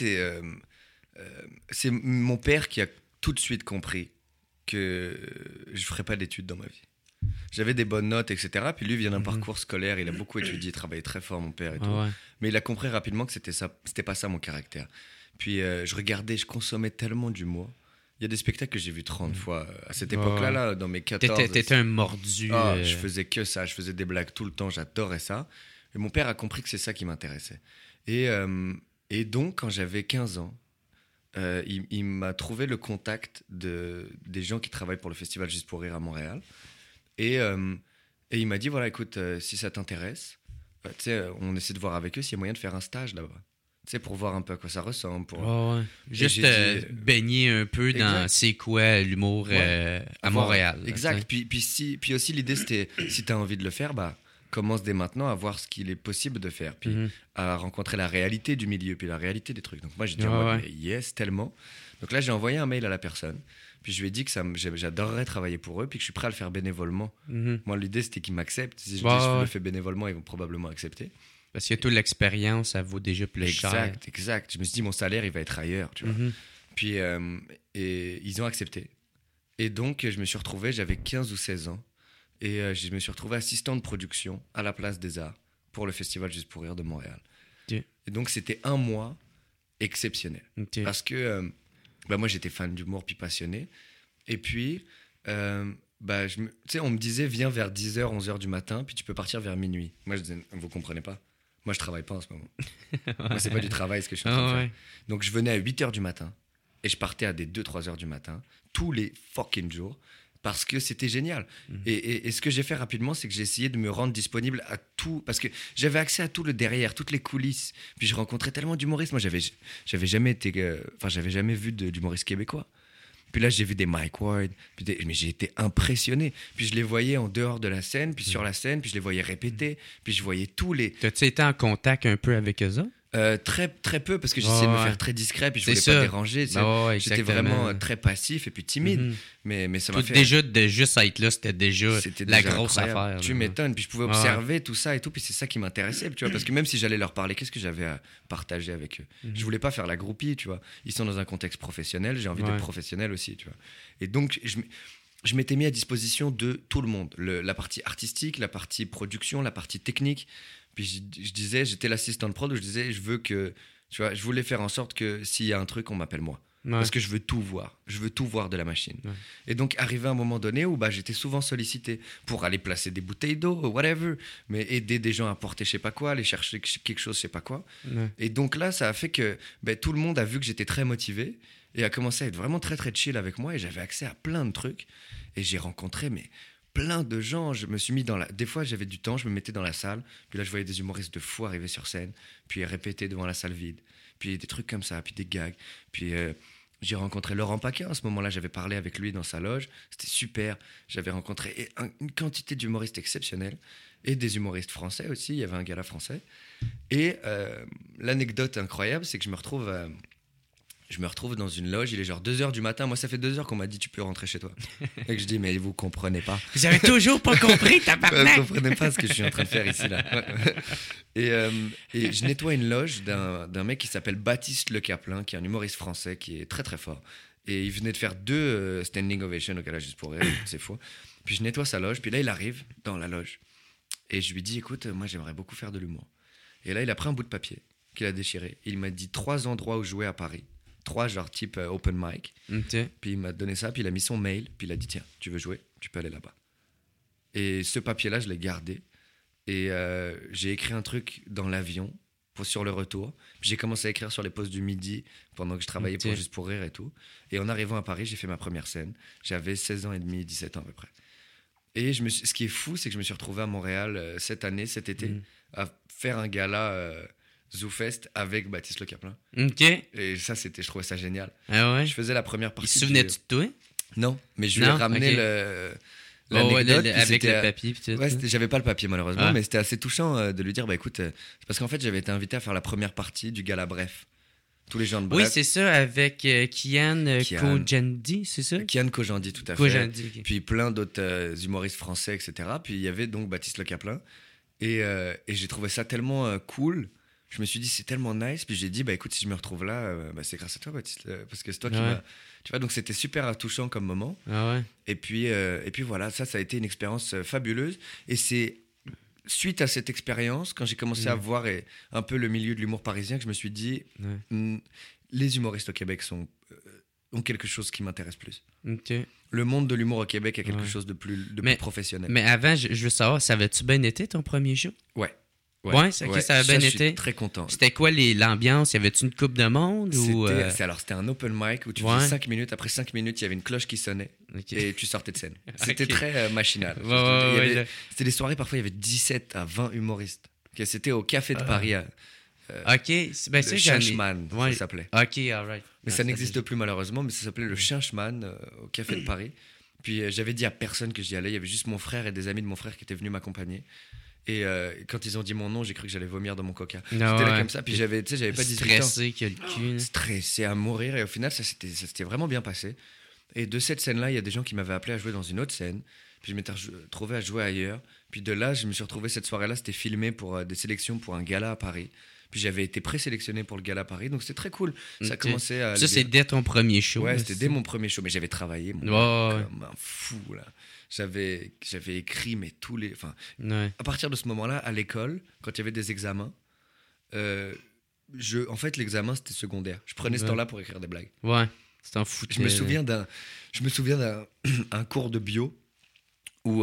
c'est mon père qui a tout de suite compris que je ferais pas d'études dans ma vie. J'avais des bonnes notes, etc. Puis lui il vient d'un parcours scolaire, il a beaucoup étudié, travaillé très fort, mon père et tout. Ah ouais. Mais il a compris rapidement que c'était pas ça mon caractère. Puis je consommais tellement d'humour. Il y a des spectacles que j'ai vus 30 fois à cette époque-là, là, dans mes 14. T'étais un mordu. Je faisais que ça, je faisais des blagues tout le temps, j'adorais ça. Et mon père a compris que c'est ça qui m'intéressait. Et donc, quand j'avais 15 ans, il m'a trouvé le contact des gens qui travaillent pour le festival Juste pour rire à Montréal. Et il m'a dit, voilà, écoute, si ça t'intéresse, tu sais, on essaie de voir avec eux s'il y a moyen de faire un stage là-bas. Tu sais, pour voir un peu à quoi ça ressemble. Ouais. Juste j'ai dit, baigner un peu dans exact. c'est quoi l'humour à Montréal. Exact. Puis aussi, l'idée, c'était, si tu as envie de le faire, bah, commence dès maintenant à voir ce qu'il est possible de faire. Puis à rencontrer la réalité du milieu, puis la réalité des trucs. Donc moi, j'ai dit, mais yes, tellement. Donc là, j'ai envoyé un mail à la personne. Puis je lui ai dit que j'adorerais travailler pour eux, puis que je suis prêt à le faire bénévolement. Moi, l'idée, c'était qu'ils m'acceptent. Si je dis que je le fais bénévolement, ils vont probablement accepter. Parce que toute l'expérience, ça vaut déjà plus cher. Exact. Je me suis dit, mon salaire, il va être ailleurs, tu vois. Puis, et ils ont accepté. Et donc, je me suis retrouvé, j'avais 15 ou 16 ans, et je me suis retrouvé assistant de production à la Place des Arts pour le Festival Juste pour rire de Montréal. Okay. Et donc, c'était un mois exceptionnel. Okay. Parce que moi, j'étais fan d'humour, puis passionné. Et puis, tu sais, on me disait, viens vers 10h, 11h du matin, puis tu peux partir vers minuit. Moi, je disais, vous comprenez pas. Moi, je travaille pas en ce moment. Moi, c'est pas du travail ce que je suis en train de faire. Donc, je venais à 8h du matin et je partais à des 2-3h du matin, tous les fucking jours, parce que c'était génial. Et ce que j'ai fait rapidement, c'est que j'ai essayé de me rendre disponible à tout, parce que j'avais accès à tout le derrière, toutes les coulisses. Puis je rencontrais tellement d'humoristes. Moi, j'avais jamais vu d'humoristes québécois. Puis là, j'ai vu des Mike Ward, mais j'ai été impressionné. Puis je les voyais en dehors de la scène, puis sur la scène, puis je les voyais répéter, puis je voyais tous les... T'as-tu été en contact un peu avec eux autres? Très, très peu, parce que j'essayais de me faire très discret, puis je voulais pas déranger. J'étais vraiment très passif et puis timide. Mais ça m'a fait... Déjà, de juste être là, c'était déjà la grosse incroyable. affaire. Tu m'étonnes. Puis je pouvais observer tout ça et tout, puis c'est ça qui m'intéressait, tu vois, parce que même si j'allais leur parler, qu'est-ce que j'avais à partager avec eux? Je voulais pas faire la groupie, tu vois. Ils sont dans un contexte professionnel, j'ai envie d'être professionnel aussi, tu vois. Et donc, je m'étais mis à disposition de tout le monde. La partie artistique, la partie production, la partie technique. Puis je disais, j'étais l'assistant de prod où je disais, je voulais faire en sorte que s'il y a un truc, on m'appelle moi. Parce que je veux tout voir. Je veux tout voir de la machine. Et donc, arrivé à un moment donné où j'étais souvent sollicité pour aller placer des bouteilles d'eau, whatever, mais aider des gens à porter je sais pas quoi, aller chercher quelque chose, je sais pas quoi. Et donc là, ça a fait que tout le monde a vu que j'étais très motivé et a commencé à être vraiment très, très chill avec moi. Et j'avais accès à plein de trucs. Et j'ai rencontré, plein de gens. Je me suis mis des fois, j'avais du temps, je me mettais dans la salle. Puis là, je voyais des humoristes de fou arriver sur scène, puis répéter devant la salle vide. Puis des trucs comme ça, puis des gags. Puis j'ai rencontré Laurent Paquin. À ce moment-là, j'avais parlé avec lui dans sa loge. C'était super. J'avais rencontré une quantité d'humoristes exceptionnels et des humoristes français aussi. Il y avait un gala français. Et l'anecdote incroyable, c'est que je me retrouve dans une loge, il est genre 2h du matin. Moi, ça fait 2 heures qu'on m'a dit tu peux rentrer chez toi. Et que je dis, mais vous comprenez pas. Vous avez toujours pas compris, tabarnak. Vous comprenez pas ce que je suis en train de faire ici, là. Et je nettoie une loge d'un mec qui s'appelle Baptiste Le Caplin, qui est un humoriste français qui est très très fort. Et il venait de faire 2 standing ovations au gala Juste pour rire, c'est faux. Puis je nettoie sa loge, puis là, il arrive dans la loge. Et je lui dis, écoute, moi, j'aimerais beaucoup faire de l'humour. Et là, il a pris un bout de papier qu'il a déchiré. Il m'a dit 3 endroits où jouer à Paris. 3 genre type open mic. Puis il m'a donné ça, puis il a mis son mail, puis il a dit tiens, tu veux jouer, tu peux aller là-bas. Et ce papier-là, je l'ai gardé. Et j'ai écrit un truc dans l'avion sur le retour. Puis j'ai commencé à écrire sur les pauses du midi pendant que je travaillais pour Juste pour rire et tout. Et en arrivant à Paris, j'ai fait ma première scène. J'avais 16 ans et demi, 17 ans à peu près. Et ce qui est fou, c'est que je me suis retrouvé à Montréal cet été, à faire un gala ZooFest avec Baptiste Le Caplin. OK. Et ça, je trouvais ça génial. Ah ouais? Je faisais la première partie. Il se souvenait-tu de toi? Non, mais je lui ai ramené l'anecdote. Avec le papier. Ouais, j'avais pas le papier malheureusement, mais c'était assez touchant de lui dire, bah écoute, parce qu'en fait, j'avais été invité à faire la première partie du gala Bref. Tous les gens de Bref. Oui, c'est ça, avec Kian Kojandi, c'est ça? Kian Kojandi, tout à fait. Kojandi, okay. Puis plein d'autres humoristes français, etc. Puis il y avait donc Baptiste Le Caplin. Et j'ai trouvé ça tellement cool. Je me suis dit, c'est tellement nice. Puis j'ai dit, bah écoute, si je me retrouve là, c'est grâce à toi, Baptiste. Parce que c'est toi qui m'as. Tu vois, donc c'était super touchant comme moment. Ah ouais. Et puis voilà, ça a été une expérience fabuleuse. Et c'est suite à cette expérience, quand j'ai commencé à voir un peu le milieu de l'humour parisien, que je me suis dit, les humoristes au Québec ont quelque chose qui m'intéresse plus. Okay. Le monde de l'humour au Québec a quelque chose de plus professionnel. Mais avant, je veux savoir, ça avait-tu bien été ton premier show? Ouais. Ouais, ça a bien été. Je suis très content. C'était quoi l'ambiance? Y avait-tu une coupe de monde? C'était un open mic où tu faisais 5 minutes. Après 5 minutes, il y avait une cloche qui sonnait et tu sortais de scène. C'était très machinal. C'était des soirées, parfois il y avait 17 à 20 humoristes. C'était au Café de Paris. OK. Le Chinchman, ça s'appelait. OK, all right. Mais ça n'existe plus malheureusement, mais ça s'appelait le Chinchman au Café de Paris. Puis j'avais dit à personne que j'y allais. Il y avait juste mon frère et des amis de mon frère qui étaient venus m'accompagner. Et quand ils ont dit mon nom, j'ai cru que j'allais vomir dans mon coca. C'était là comme ça. Puis j'avais pas 18 ans. Stressé que le cul. Stressé à mourir. Et au final, ça s'était vraiment bien passé. Et de cette scène-là, il y a des gens qui m'avaient appelé à jouer dans une autre scène. Puis je m'étais retrouvé à jouer ailleurs. Puis de là, je me suis retrouvé cette soirée-là. C'était filmé pour des sélections pour un gala à Paris. Puis j'avais été présélectionné pour le gala à Paris. Donc c'était très cool. Ça a commencé à... Ça, c'est dès ton premier show. Ouais, c'était dès mon premier show. Mais j'avais travaillé comme un fou, là. J'avais écrit, mais tous les... Enfin, à partir de ce moment-là, à l'école, quand il y avait des examens, en fait, l'examen, c'était secondaire. Je prenais ce temps-là pour écrire des blagues. Ouais, c'était un foutu. Je me souviens d'un cours de bio où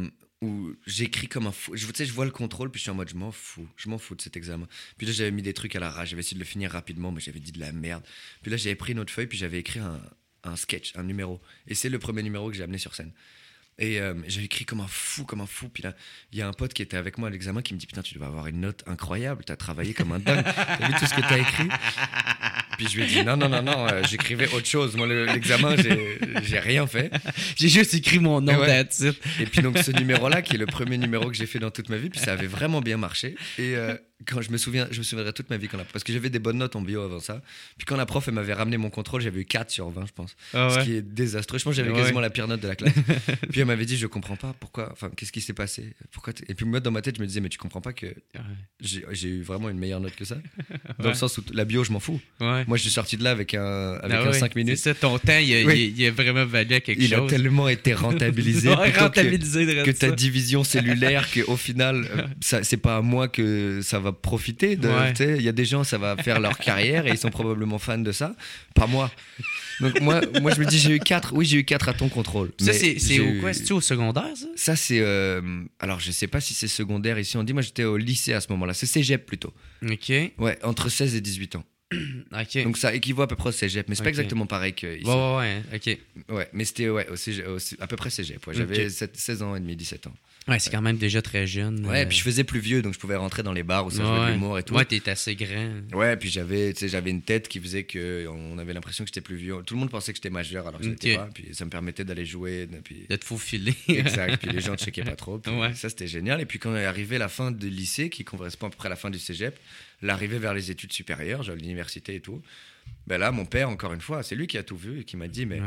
j'écris comme un fou. Je vois le contrôle, puis je suis en mode, je m'en fous de cet examen. Puis là, j'avais mis des trucs à l'arrache. J'avais essayé de le finir rapidement, mais j'avais dit de la merde. Puis là, j'avais pris une autre feuille, puis j'avais écrit un sketch, un numéro. Et c'est le premier numéro que j'ai amené sur scène. Et j'avais écrit comme un fou. Puis là, il y a un pote qui était avec moi à l'examen qui me dit, putain, tu dois avoir une note incroyable, t'as travaillé comme un dingue, t'as vu tout ce que t'as écrit? Puis je lui ai dit, non, j'écrivais autre chose. Moi, l'examen, j'ai rien fait. J'ai juste écrit mon nom, that's it. Et puis donc, ce numéro-là, qui est le premier numéro que j'ai fait dans toute ma vie, puis ça avait vraiment bien marché. Et quand je me souviendrai toute ma vie parce que j'avais des bonnes notes en bio avant ça. Puis quand la prof, elle m'avait ramené mon contrôle, j'avais eu 4 sur 20, je pense. Ce qui est désastreux. Je pense que j'avais quasiment la pire note de la classe. Puis elle m'avait dit, je comprends pas, pourquoi, enfin, qu'est-ce qui s'est passé? Et puis moi, dans ma tête, je me disais, mais tu comprends pas que j'ai eu vraiment une meilleure note que ça? Dans le sens où la bio, je m'en fous. Moi, je suis sorti de là avec un 5 minutes. C'est ça, ton temps, il a vraiment valu à quelque chose. Il a tellement été rentabilisé. Que ta division cellulaire, qu'au final, c'est pas à moi que ça va profiter. Il y a des gens, ça va faire leur carrière et ils sont probablement fans de ça. Pas moi. Donc moi je me dis, j'ai eu 4. Oui, j'ai eu 4 à ton contrôle. Ça, c'est au quoi? C'est-tu au secondaire, ça? Ça, c'est... alors, je sais pas si c'est secondaire ici. On dit, moi, j'étais au lycée à ce moment-là. C'est cégep, plutôt. OK. Ouais, entre 16 et 18 ans. OK. Donc ça équivaut à peu près au cégep, mais c'est pas exactement pareil qu'ici. Ouais, OK. Ouais, mais c'était à peu près cégep. Ouais. J'avais 16 ans et demi, 17 ans. Ouais, c'est quand même déjà très jeune. Ouais, puis je faisais plus vieux, donc je pouvais rentrer dans les bars où ça jouait de l'humour et tout. Ouais, t'es assez grand. Ouais, puis j'avais une tête qui faisait qu'on avait l'impression que j'étais plus vieux. Tout le monde pensait que j'étais majeur alors que je l'étais pas. Puis ça me permettait d'aller jouer. Puis... de te faufiler. Exact, puis les gens ne checkaient pas trop. Ça, c'était génial. Et puis quand est arrivé la fin du lycée, qui correspond à peu près à la fin du cégep, l'arrivée vers les études supérieures, genre l'université et tout, ben là, mon père, encore une fois, c'est lui qui a tout vu et qui m'a dit, mais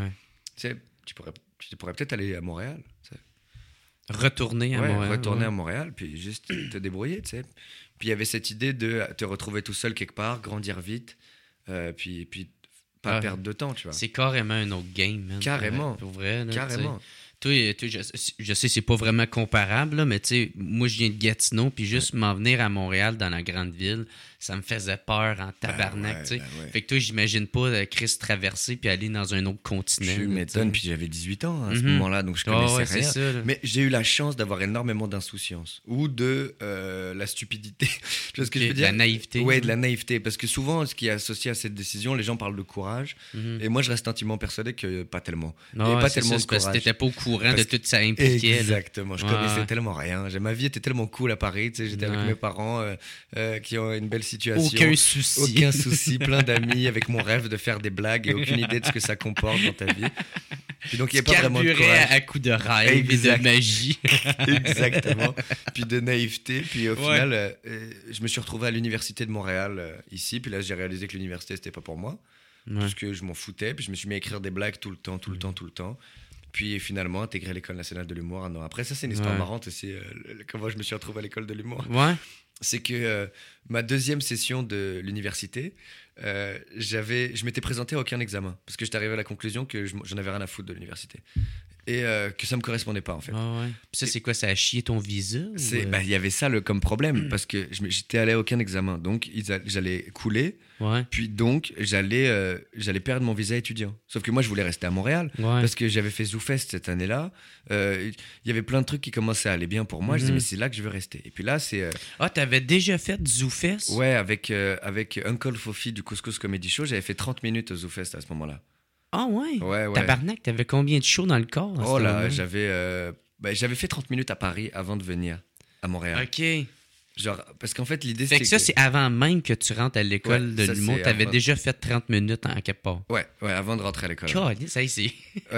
tu pourrais peut-être aller à Montréal. Retourner à Montréal, puis juste te débrouiller, tu sais. Puis il y avait cette idée de te retrouver tout seul quelque part, grandir vite, puis pas perdre de temps, tu vois. C'est carrément un autre game, man. Carrément. Pour vrai, là, carrément. Toi, je sais, c'est pas vraiment comparable, là, mais tu sais, moi, je viens de Gatineau, puis juste m'en venir à Montréal, dans la grande ville, ça me faisait peur en tabarnak, tu sais. Fait que toi, j'imagine pas Chris traverser puis aller dans un autre continent. Je m'étonne, puis j'avais 18 ans à ce moment-là, donc je connaissais rien. Ça, mais j'ai eu la chance d'avoir énormément d'insouciance ou de la stupidité. Tu vois ce que je veux dire? De la naïveté. Ouais, de la naïveté, parce que souvent, ce qui est associé à cette décision, les gens parlent de courage, et moi, je reste intimement persuadé que pas tellement. Pas tellement de courage. Parce que t'étais pas au courant de tout ça impliquait. Exactement, je connaissais tellement rien. Ma vie était tellement cool à Paris, tu sais, j'étais avec mes parents qui ont une belle situation. Aucun souci, plein d'amis, avec mon rêve de faire des blagues et aucune idée de ce que ça comporte dans ta vie. Puis donc, il n'y a pas vraiment de courage. À coups de rêve et de magie. Exactement. Puis de naïveté. Puis au final, je me suis retrouvé à l'université de Montréal, ici. Puis là, j'ai réalisé que l'université, c'était pas pour moi. Parce que je m'en foutais. Puis je me suis mis à écrire des blagues tout le temps. Puis finalement, intégré l'École nationale de l'humour un an après. Ça, c'est une histoire marrante aussi, comment je me suis retrouvé à l'École de l'humour. Ouais. C'est que ma deuxième session de l'université, je m'étais présenté à aucun examen parce que j'étais arrivé à la conclusion que j'en avais rien à foutre de l'université et que ça me correspondait pas en fait. Ça, c'est quoi? Ça a chié ton visa? Il y avait ça comme problème parce que j'étais allé à aucun examen, donc j'allais couler. Puis donc j'allais perdre mon visa étudiant. Sauf que moi je voulais rester à Montréal parce que j'avais fait ZooFest cette année-là. Il y avait plein de trucs qui commençaient à aller bien pour moi. Je disais mais c'est là que je veux rester. Et puis là c'est t'avais déjà fait ZooFest? Ouais, avec Uncle Fofi du Couscous Comedy Show, j'avais fait 30 minutes au ZooFest à ce moment-là. Ah ouais? Ouais. Tabarnak, t'avais combien de shows dans le corps? Oh là, j'avais fait 30 minutes à Paris avant de venir à Montréal. OK. Genre, parce qu'en fait, l'idée, c'est que ça, c'est avant même que tu rentres à l'école de l'humour. T'avais déjà fait 30 minutes en quelque part. Ouais, avant de rentrer à l'école. Ça, c'est...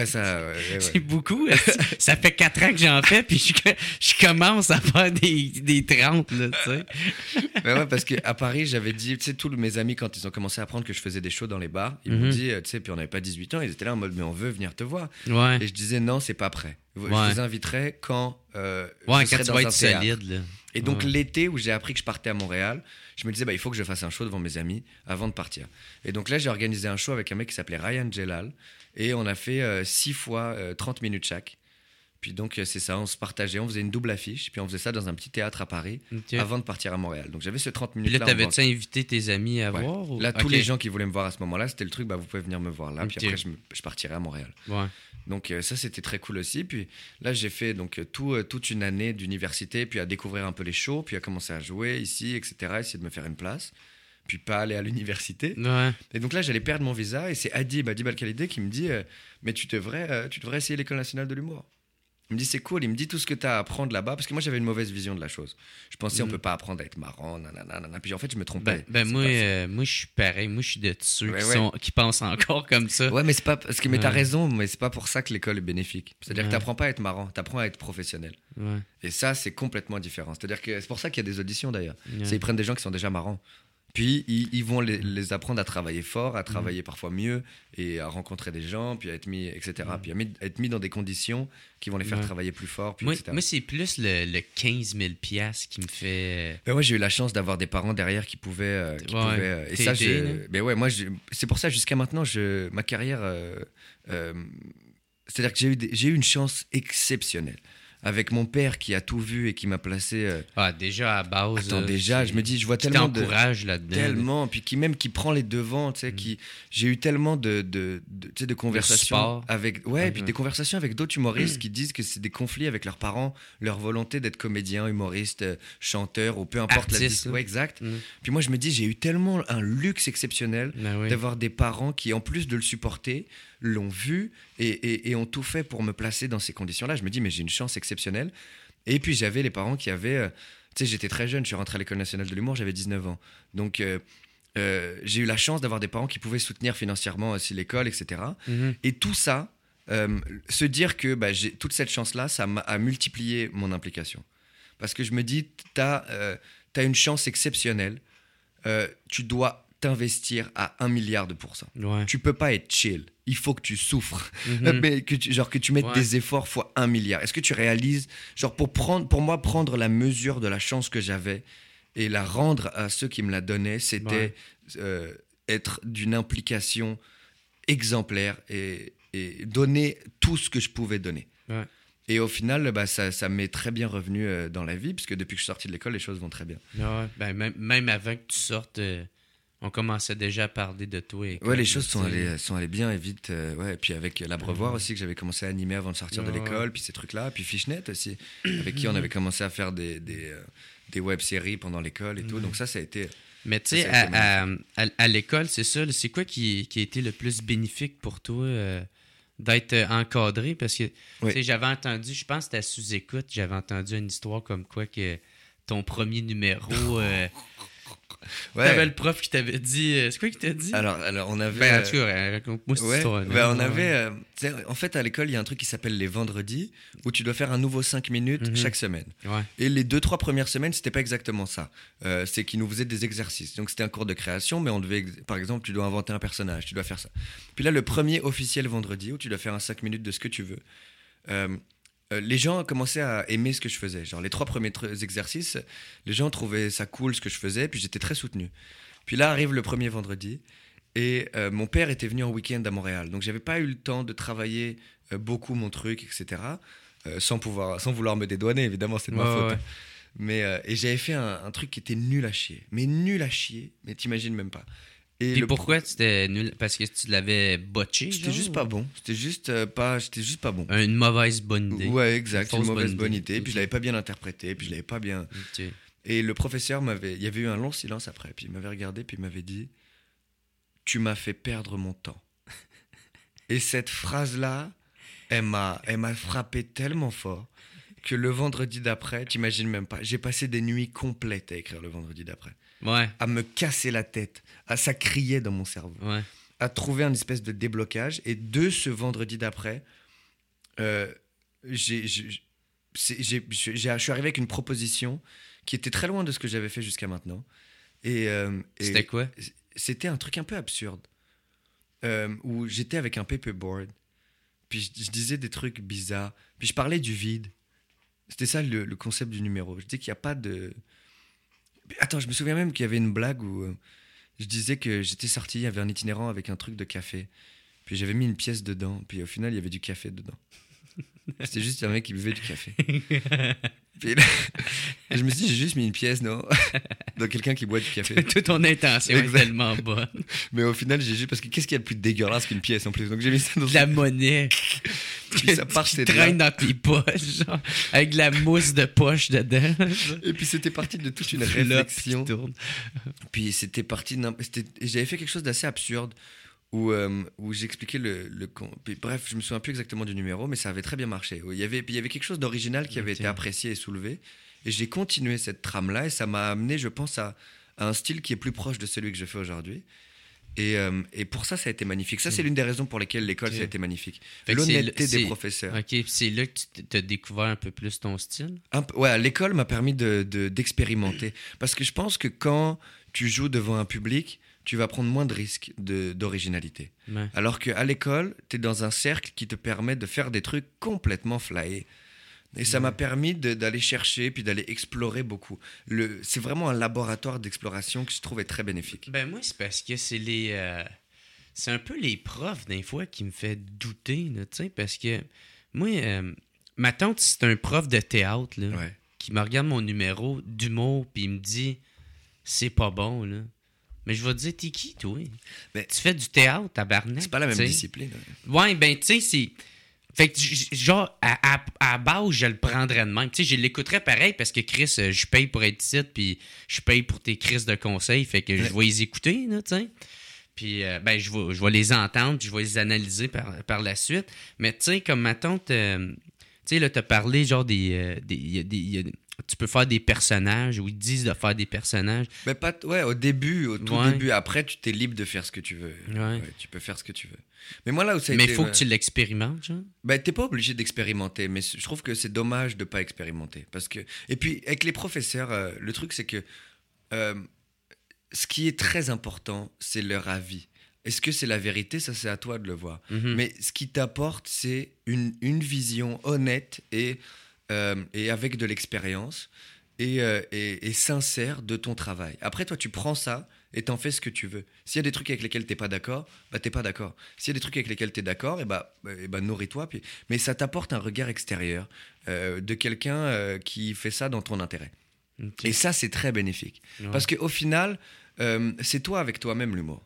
c'est beaucoup. Ça fait 4 ans que j'en fais, puis je commence à faire des 30, là, tu sais. Ouais, parce qu'à Paris, j'avais dit, tu sais, tous mes amis, quand ils ont commencé à apprendre que je faisais des shows dans les bars, ils m'ont dit, tu sais, puis on n'avait pas 18 ans, ils étaient là en mode, mais on veut venir te voir. Et je disais, non, c'est pas prêt. Je vous inviterai quand quand tu vas être solide, là. Et donc l'été où j'ai appris que je partais à Montréal, je me disais il faut que je fasse un show devant mes amis avant de partir. Et donc là j'ai organisé un show avec un mec qui s'appelait Ryan Jelal et on a fait 6 fois 30 minutes chaque. Puis donc c'est ça, on se partageait, on faisait une double affiche, puis on faisait ça dans un petit théâtre à Paris avant de partir à Montréal. Donc j'avais ce 30 minutes là. Puis là t'avais-tu invité tes amis à voir Là tous les gens qui voulaient me voir à ce moment-là, c'était le truc vous pouvez venir me voir là, puis après je partirai à Montréal. Donc ça c'était très cool aussi. Puis là j'ai fait donc toute une année d'université, puis à découvrir un peu les shows, puis à commencer à jouer ici, etc. Essayer de me faire une place, puis pas aller à l'université. Et donc là j'allais perdre mon visa et c'est Adib Al-Khalidé qui me dit mais tu devrais essayer l'École nationale de l'humour. Il me dit c'est cool, il me dit tout ce que tu as à apprendre là-bas, parce que moi j'avais une mauvaise vision de la chose. Je pensais on peut pas apprendre à être marrant, nanana. Puis en fait je me trompais. Moi je suis pareil, moi je suis de ceux qui pensent encore comme ça. Ouais mais c'est pas parce que mais t'as raison, mais c'est pas pour ça que l'école est bénéfique. C'est-à-dire que t'apprends pas à être marrant, t'apprends à être professionnel. Et ça c'est complètement différent. C'est-à-dire que c'est pour ça qu'il y a des auditions d'ailleurs. Ils prennent des gens qui sont déjà marrants. Puis ils vont les apprendre à travailler fort, à travailler parfois mieux et à rencontrer des gens, puis à être mis, etc. Puis à être mis dans des conditions qui vont les faire travailler plus fort, puis etc. Moi, c'est plus le 15 000 $ qui me fait... Ben ouais, j'ai eu la chance d'avoir des parents derrière qui pouvaient et ça, c'est pour ça, jusqu'à maintenant, ma carrière... c'est-à-dire que j'ai eu une chance exceptionnelle. Avec mon père qui a tout vu et qui m'a placé... déjà à base... Attends, déjà, je me dis, je vois tellement de... t'encourage là-dedans. Tellement, puis qui prend les devants, tu sais, j'ai eu tellement de conversations avec... Ouais, et puis des conversations avec d'autres humoristes qui disent que c'est des conflits avec leurs parents, leur volonté d'être comédien, humoriste, chanteur, ou peu importe artiste, la... Ouais, exact. Puis moi, je me dis, j'ai eu tellement un luxe exceptionnel d'avoir des parents qui, en plus de le supporter, l'ont vu et ont tout fait pour me placer dans ces conditions-là. Je me dis, mais j'ai une chance exceptionnelle. Et puis, j'avais les parents qui avaient... tu sais, j'étais très jeune, je suis rentré à l'École nationale de l'humour, j'avais 19 ans. Donc, j'ai eu la chance d'avoir des parents qui pouvaient soutenir financièrement aussi l'école, etc. Et tout ça, se dire que j'ai toute cette chance-là, ça a multiplié mon implication. Parce que je me dis, t'as une chance exceptionnelle, tu dois t'investir à 1 milliard de %. Tu peux pas être chill. Il faut que tu souffres. Mais que tu mettes des efforts fois 1 milliard. Est-ce que tu réalises, genre pour moi, prendre la mesure de la chance que j'avais et la rendre à ceux qui me la donnaient, c'était être d'une implication exemplaire et donner tout ce que je pouvais donner. Ouais. Et au final, ça m'est très bien revenu dans la vie, puisque depuis que je suis sorti de l'école, les choses vont très bien. Ouais, ben, même avant que tu sortes, on commençait déjà à parler de toi. Ouais, les choses sont allées bien et vite. Ouais. Et puis avec l'Abreuvoir aussi, que j'avais commencé à animer avant de sortir de l'école, puis ces trucs-là. Puis Fishnet aussi, avec qui on avait commencé à faire des web-séries pendant l'école et tout. Donc ça a été... Mais tu sais, à l'école, c'est ça. C'est quoi qui a été le plus bénéfique pour toi d'être encadré? Parce que tu sais, j'avais entendu, je pense que c'était à sous-écoute, j'avais entendu une histoire comme quoi que ton premier numéro... Ouais. T'avais le prof qui t'avait dit... c'est quoi qu'il t'a dit? Alors on avait... Ben, en tout cas, raconte-moi cette histoire. On avait... en fait, à l'école, il y a un truc qui s'appelle les vendredis, où tu dois faire un nouveau 5 minutes chaque semaine. Ouais. Et les 2-3 premières semaines, c'était pas exactement ça. C'est qu'ils nous faisaient des exercices. Donc c'était un cours de création, mais on devait... Par exemple, tu dois inventer un personnage, tu dois faire ça. Puis là, le premier officiel vendredi, où tu dois faire un 5 minutes de ce que tu veux... les gens commençaient à aimer ce que je faisais. Genre, les 3 premiers exercices, les gens trouvaient ça cool ce que je faisais, puis j'étais très soutenu. Puis là arrive le premier vendredi, et mon père était venu en week-end à Montréal. Donc, j'avais pas eu le temps de travailler beaucoup mon truc, etc. Sans vouloir me dédouaner, évidemment, c'est de ma faute. Ouais. Mais, et j'avais fait un truc qui était nul à chier. Mais t'imagines même pas. Et pourquoi c'était nul? Parce que tu l'avais botché? C'était juste pas bon. C'était juste pas bon. Une mauvaise bonne idée. Ouais, exact. Une mauvaise bonne idée. Puis je l'avais pas bien interprété. Puis je l'avais pas bien... Okay. Et le professeur il y avait eu un long silence après. Puis il m'avait regardé. Puis il m'avait dit « Tu m'as fait perdre mon temps. » Et cette phrase-là, elle m'a frappé tellement fort que le vendredi d'après, t'imagines même pas, j'ai passé des nuits complètes à écrire le vendredi d'après. Ouais. À me casser la tête, ça criait dans mon cerveau, à trouver un espèce de déblocage. Et de ce vendredi d'après, je suis arrivé avec une proposition qui était très loin de ce que j'avais fait jusqu'à maintenant. Et c'était quoi? C'était un truc un peu absurde, où j'étais avec un paperboard, puis je disais des trucs bizarres, puis je parlais du vide. C'était ça le concept du numéro. Je dis qu'il n'y a pas de... Attends, je me souviens même qu'il y avait une blague où je disais que j'étais sorti, il y avait un itinérant avec un truc de café. Puis j'avais mis une pièce dedans, puis au final, il y avait du café dedans. C'était juste un mec qui buvait du café. Puis là, je me suis dit, j'ai juste mis une pièce, non? Donc quelqu'un qui boit du café. Toute ton intention est tellement bonne. Mais au final, j'ai juste... Parce que qu'est-ce qu'il y a de plus dégueulasse qu'une pièce en plus? Donc j'ai mis ça dans... De la monnaie. Puis ça part, qui traîne dans tes poches, genre, avec de la mousse de poche dedans. Et puis c'était parti de toute une réflexion. Puis c'était parti... J'avais fait quelque chose d'assez absurde, où j'expliquais puis, bref, je me souviens plus exactement du numéro, mais ça avait très bien marché. Il y avait quelque chose d'original qui avait été apprécié et soulevé. Et j'ai continué cette trame-là, et ça m'a amené, je pense, à un style qui est plus proche de celui que je fais aujourd'hui. Et pour ça a été magnifique. Ça, c'est l'une des raisons pour lesquelles l'école, ça a été magnifique. L'honnêteté des professeurs. OK, c'est là que tu as découvert un peu plus ton style? Ouais, l'école m'a permis d'expérimenter. Parce que je pense que quand tu joues devant un public, tu vas prendre moins de risques d'originalité. Ouais. Alors qu'à l'école, tu es dans un cercle qui te permet de faire des trucs complètement flyés. Et ça m'a permis d'aller chercher, puis d'aller explorer beaucoup. C'est vraiment un laboratoire d'exploration que je trouvais très bénéfique. Ben moi, c'est parce que c'est c'est un peu les profs, des fois, qui me fait douter, tu sais, parce que moi, ma tante, c'est un prof de théâtre, là, qui me regarde mon numéro d'humour, puis il me dit « C'est pas bon, là. » Mais je vais te dire, t'es qui, toi? Mais tu fais du théâtre, tabarnak. C'est pas la même discipline. Ouais, ben, tu sais, c'est... Fait que, genre, à base, je le prendrais de même. Tu sais, je l'écouterais pareil parce que, Chris, je paye pour être ici, puis je paye pour tes crises de conseils. Fait que je vais les écouter, là, tu sais. Puis, ben, je vais les entendre, puis je vais les analyser par la suite. Mais, tu sais, comme ma tante... tu sais, là, t'as parlé, genre, tu peux faire des personnages, ou ils disent de faire des personnages. Mais pas au début, au tout début. Après, tu t'es libre de faire ce que tu veux. Ouais. Tu peux faire ce que tu veux. Mais moi, là où ça a Mais été... il faut que tu l'expérimentes, genre. Ben, t'es pas obligé d'expérimenter, mais je trouve que c'est dommage de pas expérimenter. Parce que... Et puis, avec les professeurs, le truc, c'est que ce qui est très important, c'est leur avis. Est-ce que c'est la vérité? Ça, c'est à toi de le voir. Mm-hmm. Mais ce qui t'apporte, c'est une vision honnête et avec de l'expérience. et sincère de ton travail. Après, toi, tu prends ça et t'en fais ce que tu veux. S'il y a des trucs avec lesquels t'es pas d'accord, bah t'es pas d'accord. S'il y a des trucs avec lesquels t'es d'accord, nourris-toi. Mais ça t'apporte un regard extérieur de quelqu'un qui fait ça dans ton intérêt. Ok. Et ça, c'est très bénéfique. Ouais. Parce qu'au final, c'est toi avec toi-même l'humour.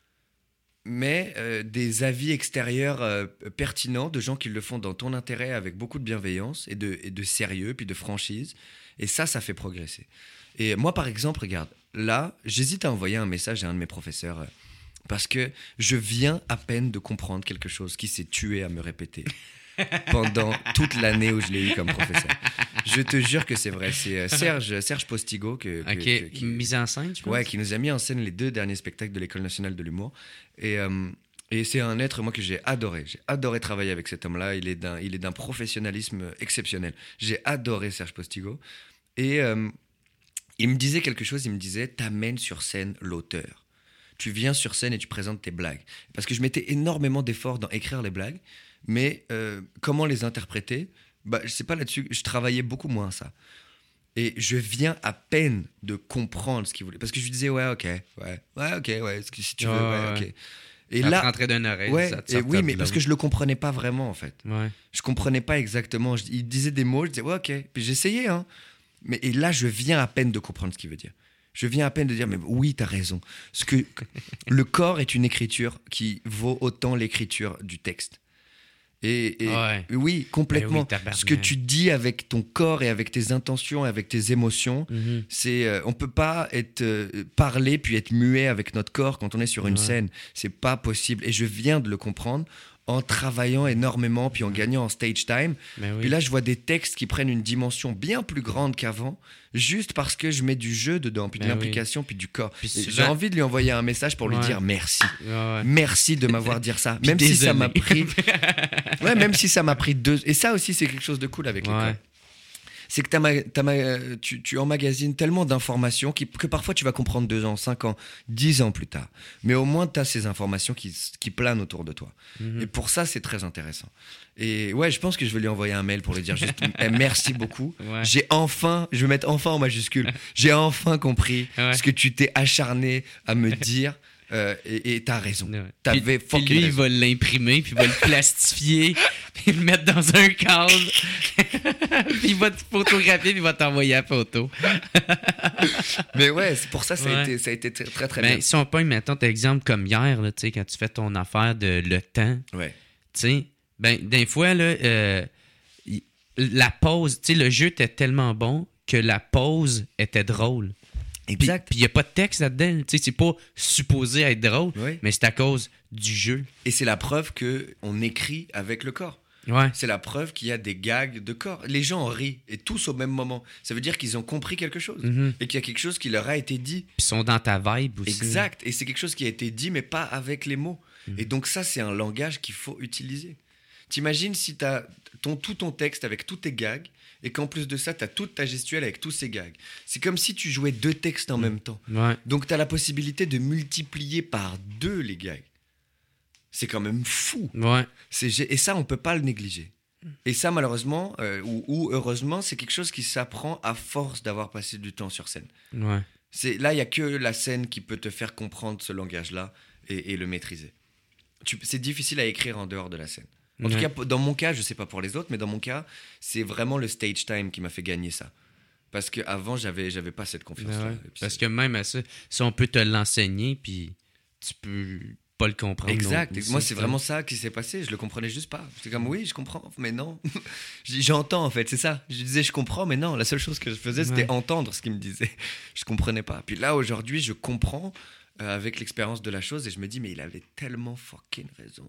Mais des avis extérieurs pertinents de gens qui le font dans ton intérêt avec beaucoup de bienveillance et de sérieux, puis de franchise. Et ça fait progresser. Et moi, par exemple, regarde, là, j'hésite à envoyer un message à un de mes professeurs parce que je viens à peine de comprendre quelque chose qui s'est tué à me répéter pendant toute l'année où je l'ai eu comme professeur. Je te jure que c'est vrai. C'est Serge Postigo Ok, mise en scène, je pense. Ouais, qui nous a mis en scène les 2 derniers spectacles de l'École nationale de l'humour. Et c'est un être, moi, que j'ai adoré. J'ai adoré travailler avec cet homme-là. Il est d'un professionnalisme exceptionnel. J'ai adoré Serge Postigo. Et il me disait quelque chose. Il me disait, t'amènes sur scène l'auteur. Tu viens sur scène et tu présentes tes blagues. Parce que je mettais énormément d'efforts dans écrire les blagues. Mais comment les interpréter, je sais pas là-dessus. Je travaillais beaucoup moins ça. Et je viens à peine de comprendre ce qu'il voulait. Parce que je lui disais, ok, si tu veux, ok. Et ça là, te rentrait d'une oreille. ouais, Ça te et sortait oui, de mais l'autre. parce que je le comprenais pas vraiment, en fait. Ouais. Je comprenais pas exactement. Il disait des mots, je disais, ok. Puis j'essayais, hein. Et là, je viens à peine de comprendre ce qu'il veut dire. Je viens à peine de dire, mais oui, t'as raison. Le corps est une écriture qui vaut autant l'écriture du texte. Et Ouais. oui, complètement. oui, tabarnak. Ce que tu dis avec ton corps et avec tes intentions et avec tes émotions, c'est on peut pas parler puis être muet avec notre corps quand on est sur une scène. C'est pas possible. Et je viens de le comprendre en travaillant énormément puis en gagnant en stage time. Ben oui. Puis là, je vois des textes qui prennent une dimension bien plus grande qu'avant, juste parce que je mets du jeu dedans, puis de Ben l'implication, puis du corps. Puis Et souvent- j'ai envie de lui envoyer un message pour lui Ouais. dire merci. Ouais. Merci de m'avoir dit ça. Puis Même si ça désolé. m'a pris. Ouais, même si ça m'a pris 2. Et ça aussi, c'est quelque chose de cool avec l'école. Ouais. C'est que tu emmagasines tellement d'informations que parfois tu vas comprendre 2 ans, 5 ans, 10 ans plus tard. Mais au moins, tu as ces informations qui planent autour de toi. Et pour ça, c'est très intéressant. Et ouais, je pense que je vais lui envoyer un mail pour lui dire juste merci beaucoup. Ouais. Je vais mettre enfin en majuscule, j'ai enfin compris Ouais. ce que tu t'es acharné à me dire. Et t'as raison. Ouais. T'avais Puis fucking lui, il raison. va l'imprimer, puis il va le plastifier, puis le mettre dans un cadre. Puis il va te photographier, puis il va t'envoyer la photo. Mais ouais, c'est pour ça, ça a Ouais. été très, très, très Mais bien. si on prend, mettons, ton exemple comme hier, là, tu sais, quand tu fais ton affaire de le temps, Ouais. tu sais, des fois, là, la pause, tu sais, le jeu était tellement bon que la pause était drôle. Exact. Puis il n'y a pas de texte là-dedans. Tu sais, c'est pas supposé être drôle, Oui. mais c'est à cause du jeu. Et c'est la preuve qu'on écrit avec le corps. Ouais. C'est la preuve qu'il y a des gags de corps. Les gens rient, et tous au même moment. Ça veut dire qu'ils ont compris quelque chose. Et qu'il y a quelque chose qui leur a été dit. Puis ils sont dans ta vibe aussi. Exact. Et c'est quelque chose qui a été dit, mais pas avec les mots. Et donc ça, c'est un langage qu'il faut utiliser. T'imagines si tu as tout ton texte avec tous tes gags, et qu'en plus de ça, tu as toute ta gestuelle avec tous ces gags. C'est comme si tu jouais 2 textes en même temps. Ouais. Donc tu as la possibilité de multiplier par 2 les gags. C'est quand même fou. Ouais. Et ça, on peut pas le négliger. Et ça, malheureusement, ou heureusement, c'est quelque chose qui s'apprend à force d'avoir passé du temps sur scène. Ouais. Là, il y a que la scène qui peut te faire comprendre ce langage-là et le maîtriser. C'est difficile à écrire en dehors de la scène. En tout Ouais. cas, dans mon cas, je sais pas pour les autres, mais dans mon cas, c'est vraiment le stage time qui m'a fait gagner ça. Parce qu'avant, j'avais pas cette confiance-là. Ouais. Et puis Parce que même à ça, si on peut te l'enseigner, puis tu peux pas le comprendre. Exact. non Et plus, moi, ça, c'est tu sais. vraiment ça qui s'est passé. Je le comprenais juste pas. J'étais comme, oui, je comprends, mais non. J'entends, en fait, c'est ça. Je disais, je comprends, mais non. La seule chose que je faisais, c'était Ouais. entendre ce qu'il me disait. Je comprenais pas. Puis là, aujourd'hui, je comprends avec l'expérience de la chose et je me dis, mais il avait tellement fucking raison.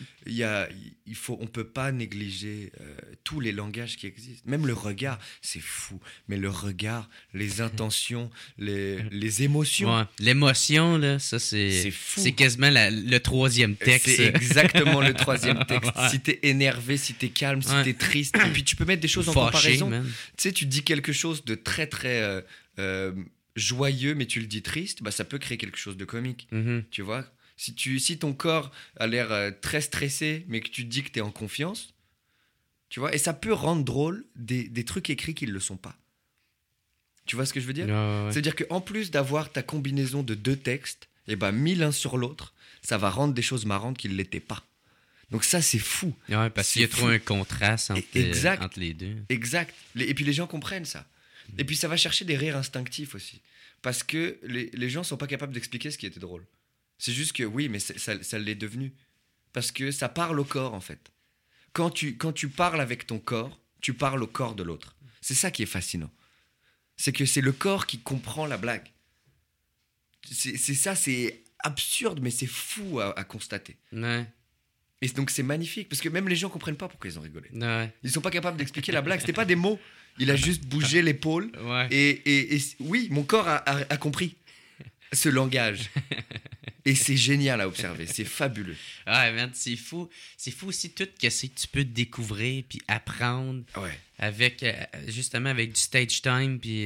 On peut pas négliger tous les langages qui existent. Même le regard, c'est fou. Mais le regard, les intentions, les émotions. Ouais. L'émotion, là, ça, C'est fou. c'est quasiment le troisième texte. C'est exactement le troisième texte. Ouais. Si t'es énervé, si t'es calme, si Ouais. t'es triste. Et puis tu peux mettre des choses en Fâché, comparaison. man. Tu sais, tu dis quelque chose de très très joyeux, mais tu le dis triste, bah ça peut créer quelque chose de comique. Mhm. Tu vois, si ton corps a l'air très stressé, mais que tu dis que t'es en confiance, tu vois, et ça peut rendre drôle des trucs écrits qui ne le sont pas. Tu vois ce que je veux dire? Ouais. C'est-à-dire qu'en plus d'avoir ta combinaison de 2 textes, et ben mis l'un sur l'autre, ça va rendre des choses marrantes qui ne l'étaient pas. Donc ça, c'est fou. Ouais, parce qu'il y a trop un contraste entre les deux. Exact. Et puis les gens comprennent ça. Et puis ça va chercher des rires instinctifs aussi. Parce que les gens sont pas capables d'expliquer ce qui était drôle. C'est juste que oui, mais ça l'est devenu. Parce que ça parle au corps, en fait. Quand tu parles avec ton corps, tu parles au corps de l'autre. C'est ça qui est fascinant. C'est que c'est le corps qui comprend la blague. C'est ça, c'est absurde, mais c'est fou à constater. Ouais. Et donc c'est magnifique, parce que même les gens comprennent pas pourquoi ils ont rigolé. Ouais. Ils sont pas capables d'expliquer la blague, c'était pas des mots. Il a juste bougé l'épaule. Ouais. Et oui, mon corps a compris ce langage. Et c'est génial à observer, c'est fabuleux. Ouais, man, c'est fou. C'est fou aussi tout ce que tu peux découvrir puis apprendre Ouais. avec, justement, avec du stage time. Puis,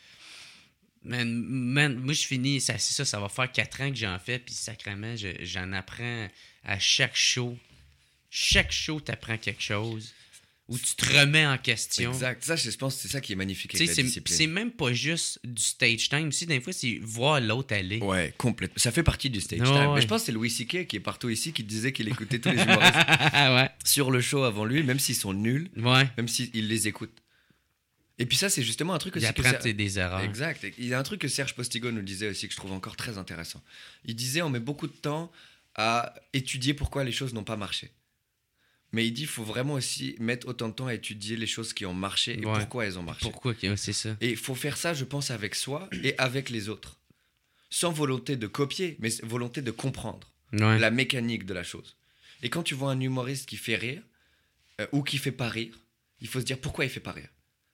man, moi, je finis, c'est ça, ça va faire 4 ans que j'en fais. Puis, sacrément, j'en apprends à chaque show. Chaque show, tu apprends quelque chose. Où tu te remets en question. Exact. Ça, je pense que c'est ça qui est magnifique avec la discipline. C'est même pas juste du stage time. Aussi, des fois, c'est voir l'autre aller. Ouais, complètement. Ça fait partie du stage time. Ouais. Mais je pense que c'est Louis C.K. qui est partout ici qui disait qu'il écoutait tous les humoristes Ouais. sur le show avant lui, même s'ils sont nuls, Ouais. même s'il les écoute. Et puis ça, c'est justement un truc aussi Il que apprend des erreurs. Exact. Et il y a un truc que Serge Postigo nous disait aussi que je trouve encore très intéressant. Il disait on met beaucoup de temps à étudier pourquoi les choses n'ont pas marché. Mais il dit qu'il faut vraiment aussi mettre autant de temps à étudier les choses qui ont marché et pourquoi elles ont marché. Pourquoi, c'est ça. Et il faut faire ça, je pense, avec soi et avec les autres. Sans volonté de copier, mais volonté de comprendre la mécanique de la chose. Et quand tu vois un humoriste qui fait rire ou qui fait pas rire, il faut se dire pourquoi il fait pas rire.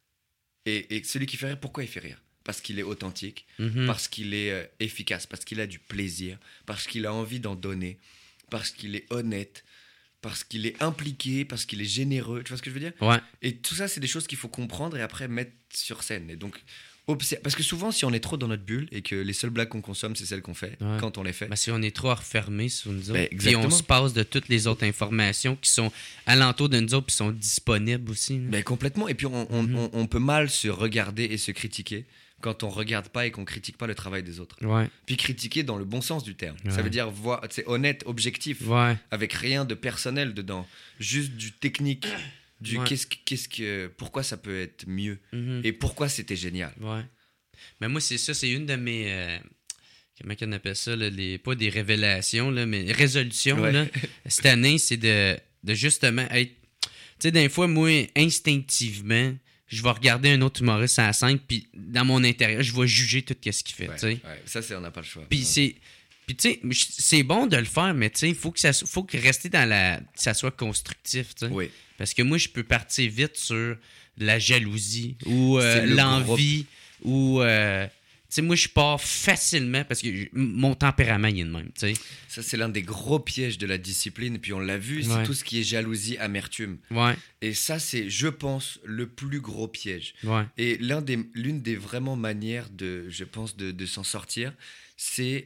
Et celui qui fait rire, pourquoi il fait rire? Parce qu'il est authentique, parce qu'il est efficace, parce qu'il a du plaisir, parce qu'il a envie d'en donner, parce qu'il est honnête, parce qu'il est impliqué, parce qu'il est généreux. Tu vois ce que je veux dire? Ouais. Et tout ça, c'est des choses qu'il faut comprendre et après mettre sur scène. Et donc, parce que souvent, si on est trop dans notre bulle et que les seules blagues qu'on consomme, c'est celles qu'on fait quand on les fait. Ben, si on est trop refermé sur nous autres, exactement. et on se passe de toutes les autres informations qui sont alentour de nous autres puis sont disponibles aussi. Ben, complètement. Et puis, on peut mal se regarder et se critiquer quand on regarde pas et qu'on critique pas le travail des autres. Ouais. Puis critiquer dans le bon sens du terme. Ouais. Ça veut dire c'est honnête, objectif, avec rien de personnel dedans, juste du technique, du pourquoi ça peut être mieux et pourquoi c'était génial. Ouais. Mais moi c'est une de mes comment on appelle ça là, pas des révélations là, mais résolutions là, cette année, c'est de justement être, tu sais, des fois moi instinctivement je vais regarder un autre humoriste à la scène, puis dans mon intérieur, je vais juger tout ce qu'il fait. Ouais, ça, on n'a pas le choix. Puis tu sais, c'est bon de le faire, mais tu sais, il faut que rester ça soit constructif, tu sais. Oui. Parce que moi, je peux partir vite sur la jalousie ou l'envie ou... tu sais, moi, je pars facilement parce que mon tempérament, il est de même, tu sais. Ça, c'est l'un des gros pièges de la discipline. Puis on l'a vu, c'est tout ce qui est jalousie, amertume. Ouais. Et ça, c'est, je pense, le plus gros piège. Ouais. Et l'une des vraiment manières, je pense, de s'en sortir, c'est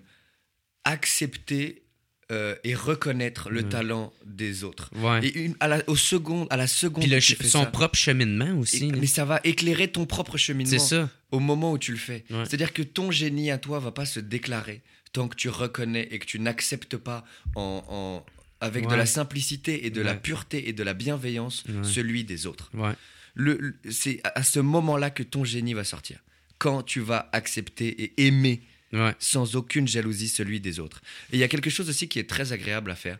accepter et reconnaître le talent des autres. Ouais. Et à la seconde puis son propre cheminement aussi. Mais ça va éclairer ton propre cheminement. C'est ça. Au moment où tu le fais. Ouais. C'est-à-dire que ton génie à toi va pas se déclarer tant que tu reconnais et que tu n'acceptes pas avec de la simplicité et de la pureté et de la bienveillance celui des autres. Ouais. C'est à ce moment-là que ton génie va sortir. Quand tu vas accepter et aimer sans aucune jalousie celui des autres. Et il y a quelque chose aussi qui est très agréable à faire.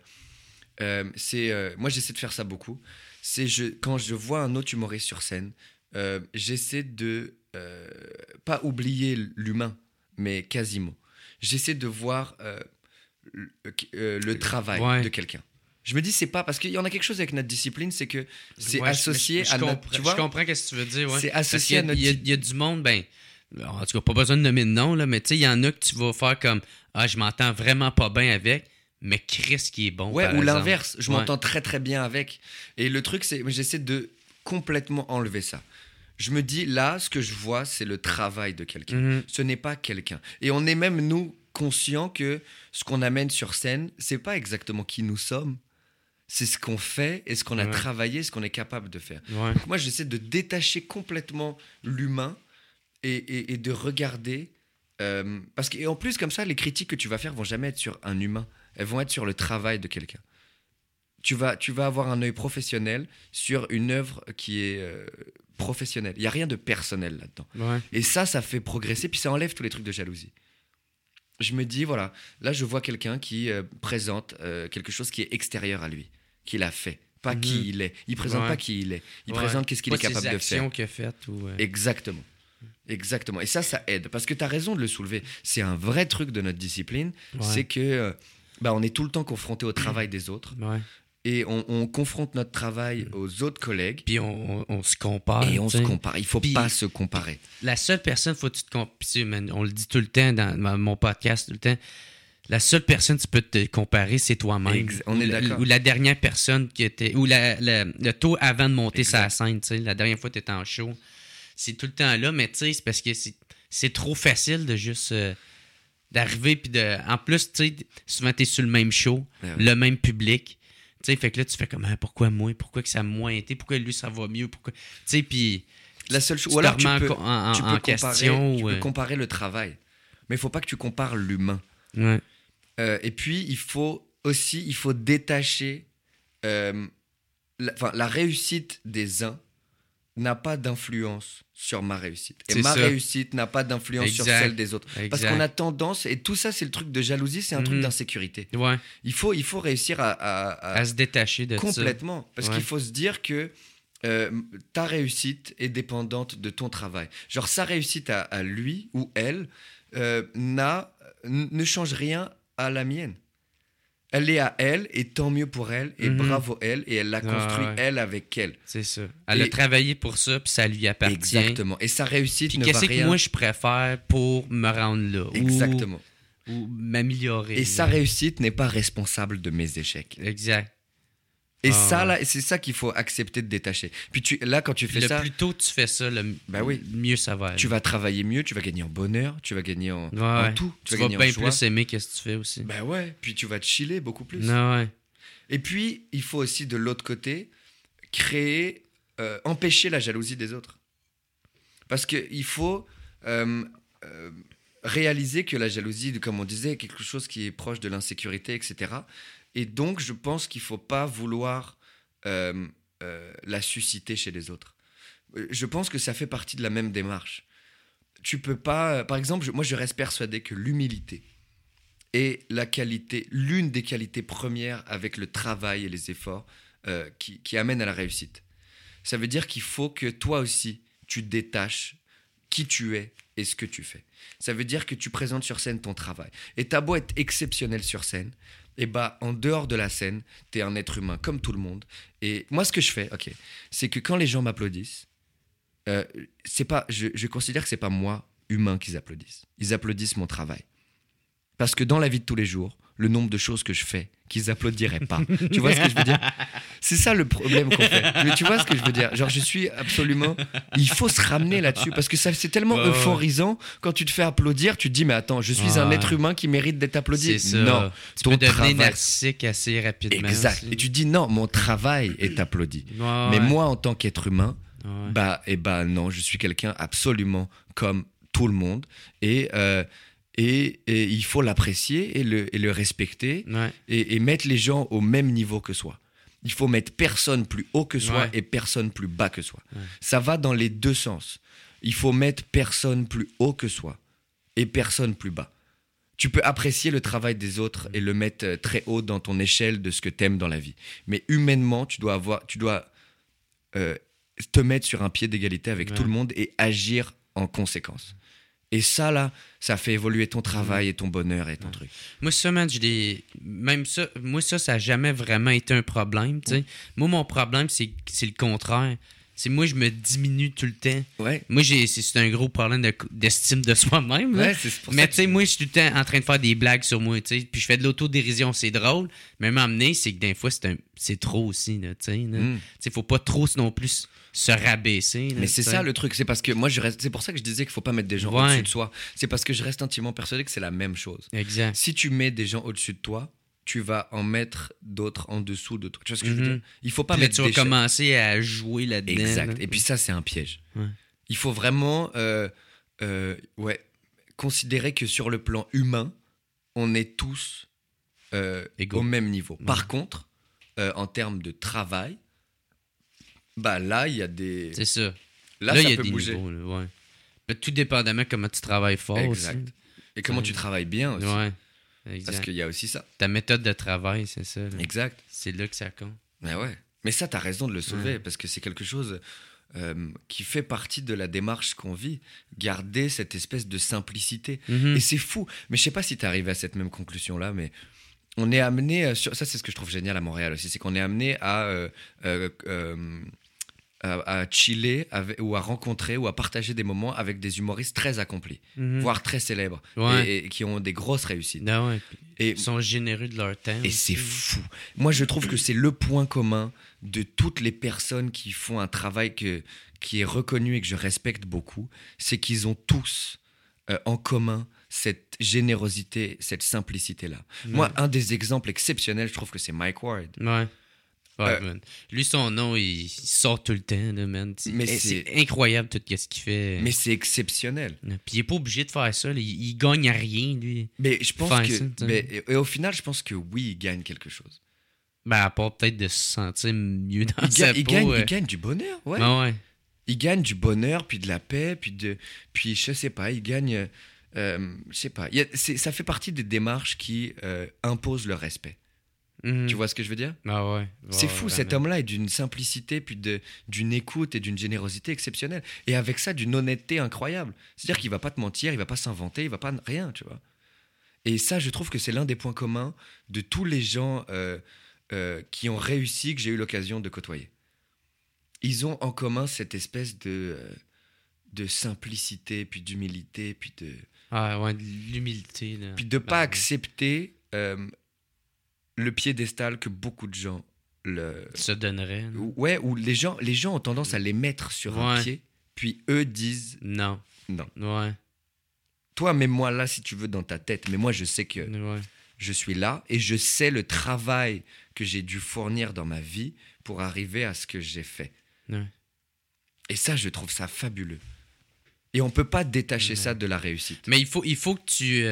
Moi, j'essaie de faire ça beaucoup. Quand je vois un autre humoriste sur scène, j'essaie de pas oublier l'humain, mais quasiment. J'essaie de voir le travail de quelqu'un. Je me dis, c'est pas... Parce qu'il y en a quelque chose avec notre discipline, c'est que c'est associé à notre... Tu vois? Je comprends ce que tu veux dire, ouais. C'est associé à notre... Il y a du monde, en tout cas, pas besoin de nommer de nom, là, mais tu sais, il y en a que tu vas faire comme « Ah, je m'entends vraiment pas bien avec », mais Chris qui est bon, ouais, par ou exemple. l'inverse, je m'entends très très bien avec. Et le truc, c'est j'essaie de complètement enlever ça. Je me dis, là, ce que je vois, c'est le travail de quelqu'un. Ce n'est pas quelqu'un. Et on est même, nous, conscients que ce qu'on amène sur scène, c'est pas exactement qui nous sommes. C'est ce qu'on fait et ce qu'on a travaillé, ce qu'on est capable de faire. Ouais. Donc moi, j'essaie de détacher complètement l'humain et de regarder. Parce qu'en plus, comme ça, les critiques que tu vas faire vont jamais être sur un humain. Elles vont être sur le travail de quelqu'un. Tu vas avoir un œil professionnel sur une œuvre qui est professionnelle. Il n'y a rien de personnel là-dedans. Ouais. Et ça fait progresser, puis ça enlève tous les trucs de jalousie. Je me dis, voilà, là, je vois quelqu'un qui présente quelque chose qui est extérieur à lui, qu'il a fait, pas qui il est. Il présente pas qui il est. Il présente qu'est-ce qu'il est capable de faire. Ses actions qu'il a faites. Exactement. Exactement. Et ça aide. Parce que tu as raison de le soulever. C'est un vrai truc de notre discipline. Ouais. C'est que on est tout le temps confronté au travail des autres. Ouais. Et on confronte notre travail aux autres collègues. Puis on se compare. Et on se compare. Il ne faut puis, pas se comparer. La seule personne, faut que tu te compares. On le dit tout le temps dans mon podcast, tout le temps. La seule personne que tu peux te comparer, c'est toi-même. On est d'accord. Ou la dernière personne qui était. Ou le taux avant de monter sa scène. La dernière fois que tu étais en show. C'est tout le temps là, mais tu sais, c'est parce que c'est trop facile de juste. D'arriver. Puis en plus, tu sais, souvent, tu es sur le même show, le même public. Tu sais, fait que là, tu fais comme, pourquoi moi? Pourquoi que ça a moins été? Pourquoi lui, ça va mieux? Pourquoi? Tu sais, puis. La seule chose. Ou alors, tu peux peux comparer le travail. Mais il ne faut pas que tu compares l'humain. Ouais. Et puis, il faut détacher. La réussite des uns n'a pas d'influence sur ma réussite. Et ma réussite n'a pas d'influence sur celle des autres. Exact. Parce qu'on a tendance, et tout ça, c'est le truc de jalousie, c'est un truc d'insécurité. Ouais. Il faut réussir à se détacher de complètement. Ça. Parce qu'il faut se dire que ta réussite est dépendante de ton travail. Genre, sa réussite à lui ou elle ne change rien à la mienne. Elle est à elle, et tant mieux pour elle, et bravo elle, et elle l'a construit, elle, avec elle. C'est ça. Elle a travaillé pour ça, puis ça lui appartient. Exactement. Et sa réussite ne va rien... Qu'est-ce que moi, je préfère pour me rendre là? Exactement. Ou m'améliorer. Et sa réussite n'est pas responsable de mes échecs. Exact. Et ça, là, c'est ça qu'il faut accepter de détacher. Puis là, quand tu fais ça... Le plus tôt tu fais ça, mieux ça va aller. Tu vas travailler mieux, tu vas gagner en bonheur, tu vas gagner en tout. Tu vas bien plus aimer ce que tu fais aussi. Ben ouais, puis tu vas te chiller beaucoup plus. Ouais. Et puis, il faut aussi, de l'autre côté, empêcher la jalousie des autres. Parce qu'il faut réaliser que la jalousie, comme on disait, est quelque chose qui est proche de l'insécurité, etc. Et donc, je pense qu'il ne faut pas vouloir la susciter chez les autres. Je pense que ça fait partie de la même démarche. Tu peux pas... Par exemple, moi, je reste persuadé que l'humilité est l'une des qualités premières avec le travail et les efforts qui amènent à la réussite. Ça veut dire qu'il faut que toi aussi, tu détaches qui tu es et ce que tu fais. Ça veut dire que tu présentes sur scène ton travail. Et t'as beau être exceptionnel sur scène, et en dehors de la scène, t'es un être humain comme tout le monde. Et moi, ce que je fais, c'est que quand les gens m'applaudissent, je considère que c'est pas moi, humain, qu'ils applaudissent. Ils applaudissent mon travail. Parce que dans la vie de tous les jours, le nombre de choses que je fais qu'ils applaudiraient pas. Tu vois ce que je veux dire? C'est ça le problème qu'on fait. Mais tu vois ce que je veux dire? Genre, je suis absolument... Il faut se ramener là-dessus parce que c'est tellement euphorisant quand tu te fais applaudir. Tu te dis, mais attends, je suis un être humain qui mérite d'être applaudi. C'est ça. Non, tu peux devenir narcissique assez rapidement. Exact. Aussi. Et tu te dis, non, mon travail est applaudi. Mais moi, en tant qu'être humain, non, je suis quelqu'un absolument comme tout le monde. Et il faut l'apprécier et le respecter et mettre les gens au même niveau que soi. Il faut mettre personne plus haut que soi et personne plus bas que soi. Ça va dans les deux sens. Il faut mettre personne plus haut que soi et personne plus bas. Tu peux apprécier le travail des autres et le mettre très haut dans ton échelle de ce que tu aimes dans la vie. Mais humainement, tu dois te mettre sur un pied d'égalité avec tout le monde et agir en conséquence. Et ça, là, ça fait évoluer ton travail et ton bonheur et ton truc. Moi, ça, man, ça n'a jamais vraiment été un problème, tu sais. Moi, mon problème, c'est le contraire. C'est moi, je me diminue tout le temps. Ouais. Moi, c'est un gros problème d'estime de soi-même. Là. Ouais, c'est pour mais ça tu sais, moi, je suis tout le temps en train de faire des blagues sur moi, tu sais. Puis je fais de l'autodérision, c'est drôle. Mais m'amener, c'est que des fois, c'est trop aussi, tu sais. Tu sais, faut pas trop non plus se rabaisser. Là, mais c'est ça le truc, c'est parce que moi, c'est pour ça que je disais qu'il faut pas mettre des gens au-dessus de soi. C'est parce que je reste intimement persuadé que c'est la même chose. Exact. Si tu mets des gens au-dessus de toi, tu vas en mettre d'autres en dessous de toi. Tu vois ce que je veux dire? Il faut pas puis mettre là, tu vas commencer à jouer là-dedans. Exact. Là. Et puis ça, c'est un piège. Ouais. Il faut vraiment ouais, considérer que sur le plan humain, on est tous au même niveau. Par contre, en termes de travail, là, il y a des... C'est ça. Là, il ça y a peut des bouger. niveaux, là, ouais. Mais tout dépendamment comment tu travailles fort Exact. aussi. Et comment tu travailles bien aussi. Ouais, exact. Parce qu'il y a aussi ça. Ta méthode de travail, c'est ça. Là. Exact. C'est là que ça compte. Mais ouais. Mais ça, t'as raison de le soulever, parce que c'est quelque chose qui fait partie de la démarche qu'on vit. Garder cette espèce de simplicité. Mhm. Et c'est fou. Mais je sais pas si t'es arrivé à cette même conclusion-là, mais on est amené... Ça, c'est ce que je trouve génial à Montréal aussi, c'est qu'on est amené à chiller ou à rencontrer ou à partager des moments avec des humoristes très accomplis, voire très célèbres, et qui ont des grosses réussites. Ah ouais. Et ils sont généreux de leur temps. Et aussi. c'est fou. Moi, je trouve que c'est le point commun de toutes les personnes qui font un travail qui est reconnu et que je respecte beaucoup, c'est qu'ils ont tous en commun cette générosité, cette simplicité-là. Moi, un des exemples exceptionnels, je trouve que c'est Mike Ward. Ouais. Ouais, man. Lui, son nom, il sort tout le temps, là, man. Mais c'est incroyable tout ce qu'il fait. Mais c'est exceptionnel. Puis il est pas obligé de faire ça. Là. Il gagne à rien, lui. Mais je pense Faire que... ça, et au final, je pense que oui, il gagne quelque chose. À part peut-être de se sentir mieux dans sa Il peau. gagne du bonheur, ouais. Ouais. Il gagne du bonheur, puis de la paix, puis je sais pas, il gagne... je sais pas. Ça fait partie des démarches qui imposent le respect. Mhm. Tu vois ce que je veux dire? Ah ouais. C'est fou, cet homme-là est d'une simplicité, puis d'une écoute et d'une générosité exceptionnelle. Et avec ça, d'une honnêteté incroyable. C'est-à-dire qu'il va pas te mentir, il va pas s'inventer, il va pas rien, tu vois. Et ça, je trouve que c'est l'un des points communs de tous les gens qui ont réussi, que j'ai eu l'occasion de côtoyer. Ils ont en commun cette espèce de simplicité, puis d'humilité, puis de... Ah ouais, de l'humilité. Là. Puis de pas accepter... le piédestal que beaucoup de gens se donneraient. Ouais, où les gens ont tendance à les mettre sur un pied, puis eux disent non. Ouais. Toi, mets-moi là si tu veux dans ta tête, mais moi je sais que je suis là et je sais le travail que j'ai dû fournir dans ma vie pour arriver à ce que j'ai fait. Ouais. Et ça, je trouve ça fabuleux. Et on peut pas détacher ça de la réussite. Mais il faut que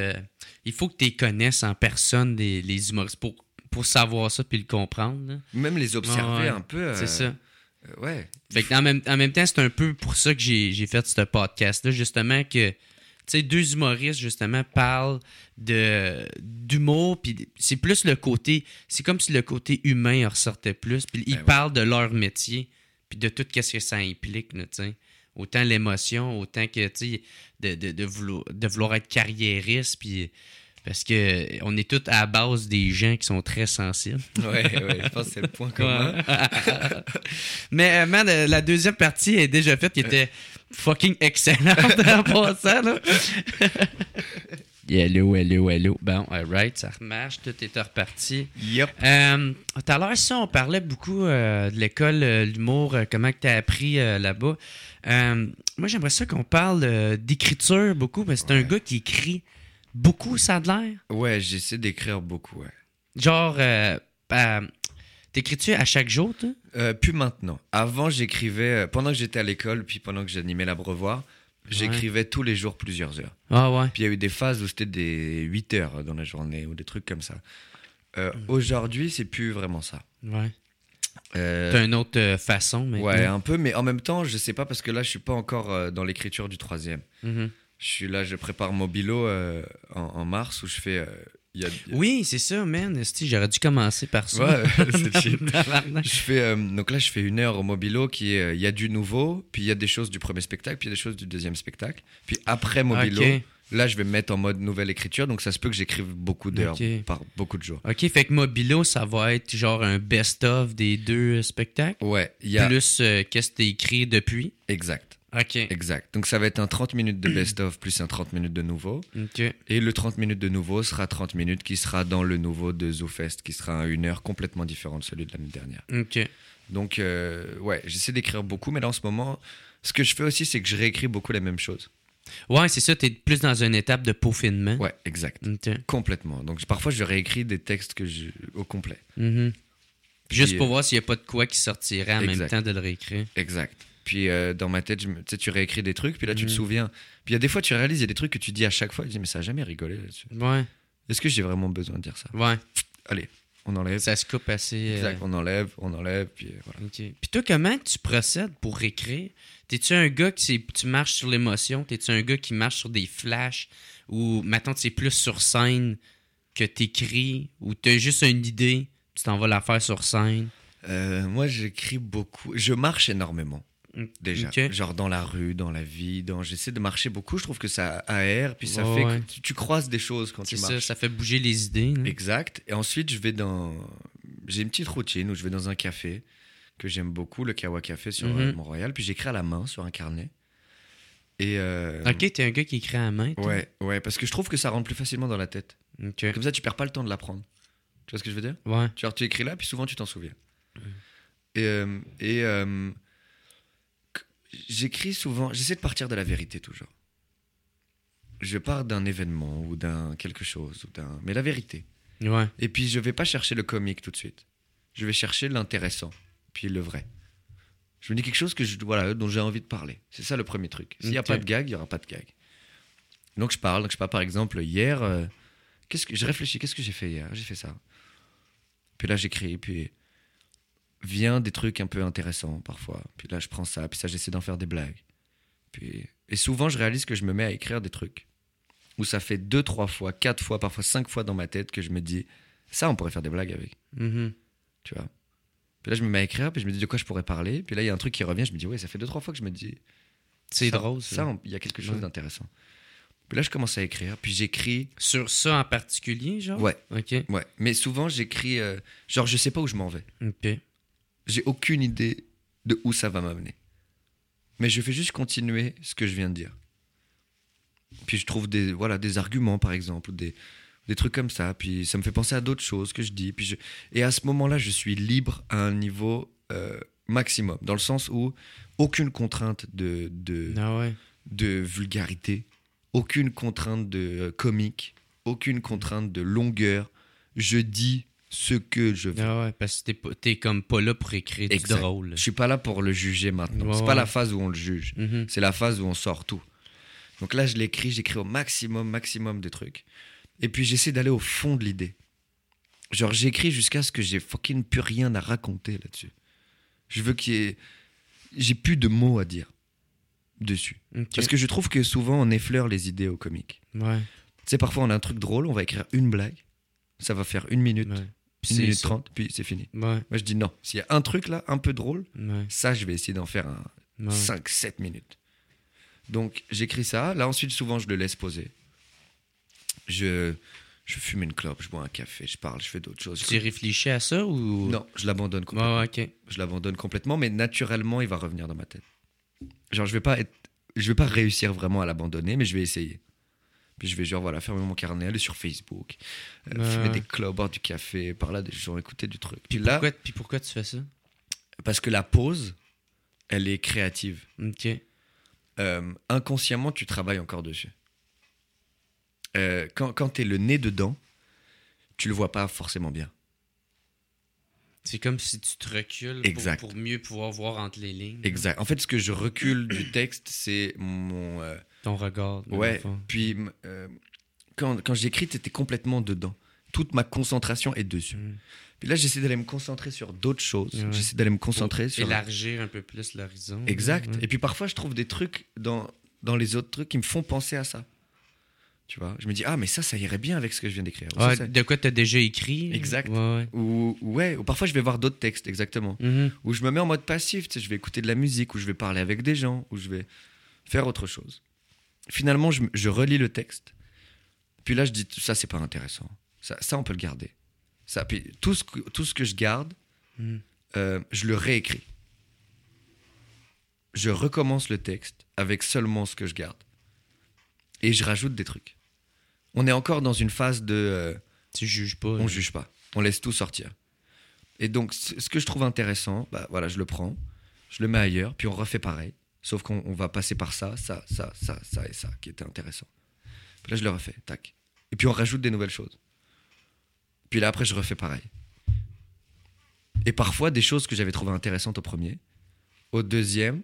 tu les connaisses en personne, les humoristes, pour savoir ça puis le comprendre. Là. Même les observer un peu. C'est ça. Ouais. Fait que en même temps, c'est un peu pour ça que j'ai fait ce podcast-là, justement, que, tu sais, deux humoristes, justement, parlent d'humour, puis c'est plus le côté... C'est comme si le côté humain ressortait plus, puis ils parlent de leur métier, puis de tout ce que ça implique, tu sais. Autant l'émotion, autant que, tu sais, de vouloir être carriériste, puis... Parce qu'on est tous à la base des gens qui sont très sensibles. Ouais, je pense que c'est le point commun. Mais, man, la deuxième partie est déjà faite, qui était fucking excellente en passant, là. Hello. Bon, alright, ça remarche, tout est reparti. Yep. Tout à l'heure, ça, on parlait beaucoup de l'école, l'humour, comment tu as appris là-bas. Moi, j'aimerais ça qu'on parle d'écriture beaucoup, parce que c'est un gars qui écrit beaucoup, ça a de l'air. Ouais, j'essaie d'écrire beaucoup, ouais. Genre, t'écris-tu à chaque jour, toi? Plus maintenant. Avant, j'écrivais, pendant que j'étais à l'école, puis pendant que j'animais l'abreuvoir, j'écrivais tous les jours plusieurs heures. Ah ouais. Puis il y a eu des phases où c'était des 8 heures dans la journée, ou des trucs comme ça. Aujourd'hui, c'est plus vraiment ça. Ouais. T'as une autre façon, mais... Ouais, un peu, mais en même temps, je sais pas, parce que là, je suis pas encore dans l'écriture du 3e. Mm-hmm. Je prépare Mobilo en mars où je fais. Oui, c'est ça, man. J'aurais dû commencer par ça. Ouais, c'est chill. Donc là, je fais 1 heure au Mobilo qui est. Il y a du nouveau, puis il y a des choses du premier spectacle, puis il y a des choses du deuxième spectacle. Puis après Mobilo, là, je vais me mettre en mode nouvelle écriture, donc ça se peut que j'écrive beaucoup d'heures par beaucoup de jours. OK, fait que Mobilo, ça va être genre un best-of des 2 spectacles. Ouais. Plus qu'est-ce que tu as écrit depuis. Exact. OK. Exact. Donc ça va être un 30 minutes de best-of plus un 30 minutes de nouveau. OK. Et le 30 minutes de nouveau sera 30 minutes qui sera dans le nouveau de ZooFest, qui sera 1 heure complètement différent de celui de l'année dernière. OK. Donc, j'essaie d'écrire beaucoup, mais là, en ce moment, ce que je fais aussi, c'est que je réécris beaucoup les mêmes choses. Ouais, c'est ça, t'es plus dans une étape de peaufinement. Ouais, exact. Okay. Complètement. Donc, parfois, je réécris des textes au complet. Mm-hmm. Juste pour voir s'il n'y a pas de quoi qui sortirait en même temps de le réécrire. Exact. Puis dans ma tête, tu sais, tu réécris des trucs, puis là, tu te souviens. Puis il y a des fois, tu réalises, il y a des trucs que tu dis à chaque fois, tu dis, mais ça a jamais rigolé là-dessus. Ouais. Est-ce que j'ai vraiment besoin de dire ça? Ouais. Allez, on enlève. Ça se coupe assez. Exact, on enlève, puis voilà. OK. Puis toi, comment tu procèdes pour écrire? T'es-tu un gars tu marches sur l'émotion? T'es-tu un gars qui marche sur des flashs? Ou, maintenant c'est plus sur scène que t'écris? Ou t'as juste une idée, tu t'en vas la faire sur scène? Moi, j'écris beaucoup. Je marche énormément. Déjà, OK. genre dans la rue, dans la vie, j'essaie de marcher beaucoup. Je trouve que ça aère, puis ça Ouais, fait ouais. que tu croises des choses quand C'est tu ça, marches. ça fait bouger les idées. Là. Exact. Et ensuite, j'ai une petite routine où je vais dans un café que j'aime beaucoup, le Kawa Café sur Mont-Royal. Puis j'écris à la main sur un carnet. Et OK, t'es un gars qui écrit à la main, toi? ouais, parce que je trouve que ça rentre plus facilement dans la tête. OK. Comme ça, tu perds pas le temps de l'apprendre. Tu vois ce que je veux dire? Ouais. Genre, tu écris là, puis souvent tu t'en souviens. J'écris souvent, j'essaie de partir de la vérité toujours. Je pars d'un événement ou d'un quelque chose, mais la vérité. Ouais. Et puis je vais pas chercher le comique tout de suite. Je vais chercher l'intéressant, puis le vrai. Je me dis quelque chose dont j'ai envie de parler. C'est ça le premier truc. S'il n'y a Ok. pas de gag, il n'y aura pas de gag. Donc je parle, par exemple, hier, je réfléchis, qu'est-ce que j'ai fait hier? J'ai fait ça. Puis là j'écris, puis vient des trucs un peu intéressants parfois. Puis là je prends ça, puis ça j'essaie d'en faire des blagues. Et souvent je réalise que je me mets à écrire des trucs où ça fait 2, 3 fois, 4 fois, parfois 5 fois dans ma tête que je me dis, ça on pourrait faire des blagues avec. Mhm. Tu vois. Puis là, je me mets à écrire, puis je me dis de quoi je pourrais parler. Puis là, il y a un truc qui revient, je me dis, ouais, ça fait 2, 3 fois que je me dis. C'est ça, drôle, ça. Ça, il y a quelque chose d'intéressant. Puis là, je commence à écrire, puis j'écris. Sur ça en particulier, genre? Ouais. OK. Ouais. Mais souvent, j'écris. Genre, je sais pas où je m'en vais. OK. J'ai aucune idée de où ça va m'amener. Mais je fais juste continuer ce que je viens de dire. Puis je trouve des arguments, par exemple, ou des trucs comme ça. Puis ça me fait penser à d'autres choses que je dis. Et à ce moment-là, je suis libre à un niveau maximum. Dans le sens où aucune contrainte Ah ouais. de vulgarité, aucune contrainte de comique, aucune contrainte de longueur. Je dis ce que je veux. Ah ouais, parce que t'es comme pas là pour écrire Exact. du drôle. Je suis pas là pour le juger maintenant. Ouais, C'est ouais. pas la phase où on le juge. Mhm. C'est la phase où on sort tout. Donc là, j'écris au maximum de trucs. Et puis j'essaie d'aller au fond de l'idée. Genre, j'écris jusqu'à ce que j'ai fucking plus rien à raconter là-dessus. Je veux j'ai plus de mots à dire dessus. OK. Parce que je trouve que souvent, on effleure les idées au comique. Ouais. Tu sais, parfois, on a un truc drôle, on va écrire une blague. Ça va faire 1 minute, Ouais. 1 minute ça. 30, puis c'est fini. Ouais. Moi, je dis non. S'il y a un truc là, un peu drôle, Ouais. ça, je vais essayer d'en faire un Ouais. 5-7 minutes. Donc, j'écris ça. Là, ensuite, souvent, je le laisse poser. Je fume une clope, je bois un café, je parle, je fais d'autres choses. Tu réfléchis à ça ou... Non, je l'abandonne complètement. Ouais, OK. Je l'abandonne complètement, mais naturellement, il va revenir dans ma tête. Genre, je vais pas réussir vraiment à l'abandonner, mais je vais essayer. Puis je vais fermer mon carnet, aller sur Facebook, fumer des clopes, boire du café, parler à des gens, écouter du truc. Puis là, Pourquoi tu fais ça? parce que la pause, elle est créative. OK. Inconsciemment, tu travailles encore dessus. Quand t'es le nez dedans, tu le vois pas forcément bien. C'est comme si tu te recules Exact. pour mieux pouvoir voir entre les lignes. Exact. En fait, ce que je recule du texte, c'est mon... Ton regard. dans ouais, le fond. puis quand j'écris, t'étais complètement dedans. Toute ma concentration est dessus. Puis là, j'essaie d'aller me concentrer sur d'autres choses. Ouais. J'essaie d'aller me concentrer Pour sur... élargir un peu plus l'horizon. Exact. Ouais. Et puis parfois, je trouve des trucs dans les autres trucs qui me font penser à ça. Tu vois, je me dis, ah, mais ça irait bien avec ce que je viens d'écrire. Ou Ouais, ça, de quoi t'as déjà écrit. Exact. Ouais. ou parfois, je vais voir d'autres textes, exactement. Mhm. Où je me mets en mode passif, tu sais, je vais écouter de la musique, ou je vais parler avec des gens, ou je vais faire autre chose. Finalement, je relis le texte, puis là, je dis, ça, c'est pas intéressant. Ça on peut le garder. Ça, puis tout ce que je garde, je le réécris. Je recommence le texte avec seulement ce que je garde. Et je rajoute des trucs. On est encore dans une phase de... Tu juges pas. on juge pas. On laisse tout sortir. Et donc, ce que je trouve intéressant, je le prends, je le mets ailleurs, puis on refait pareil. Sauf qu'on va passer par ça et ça, qui était intéressant. Puis là, je le refais, tac. Et puis on rajoute des nouvelles choses. Puis là, après, je refais pareil. Et parfois, des choses que j'avais trouvées intéressantes au premier, au deuxième,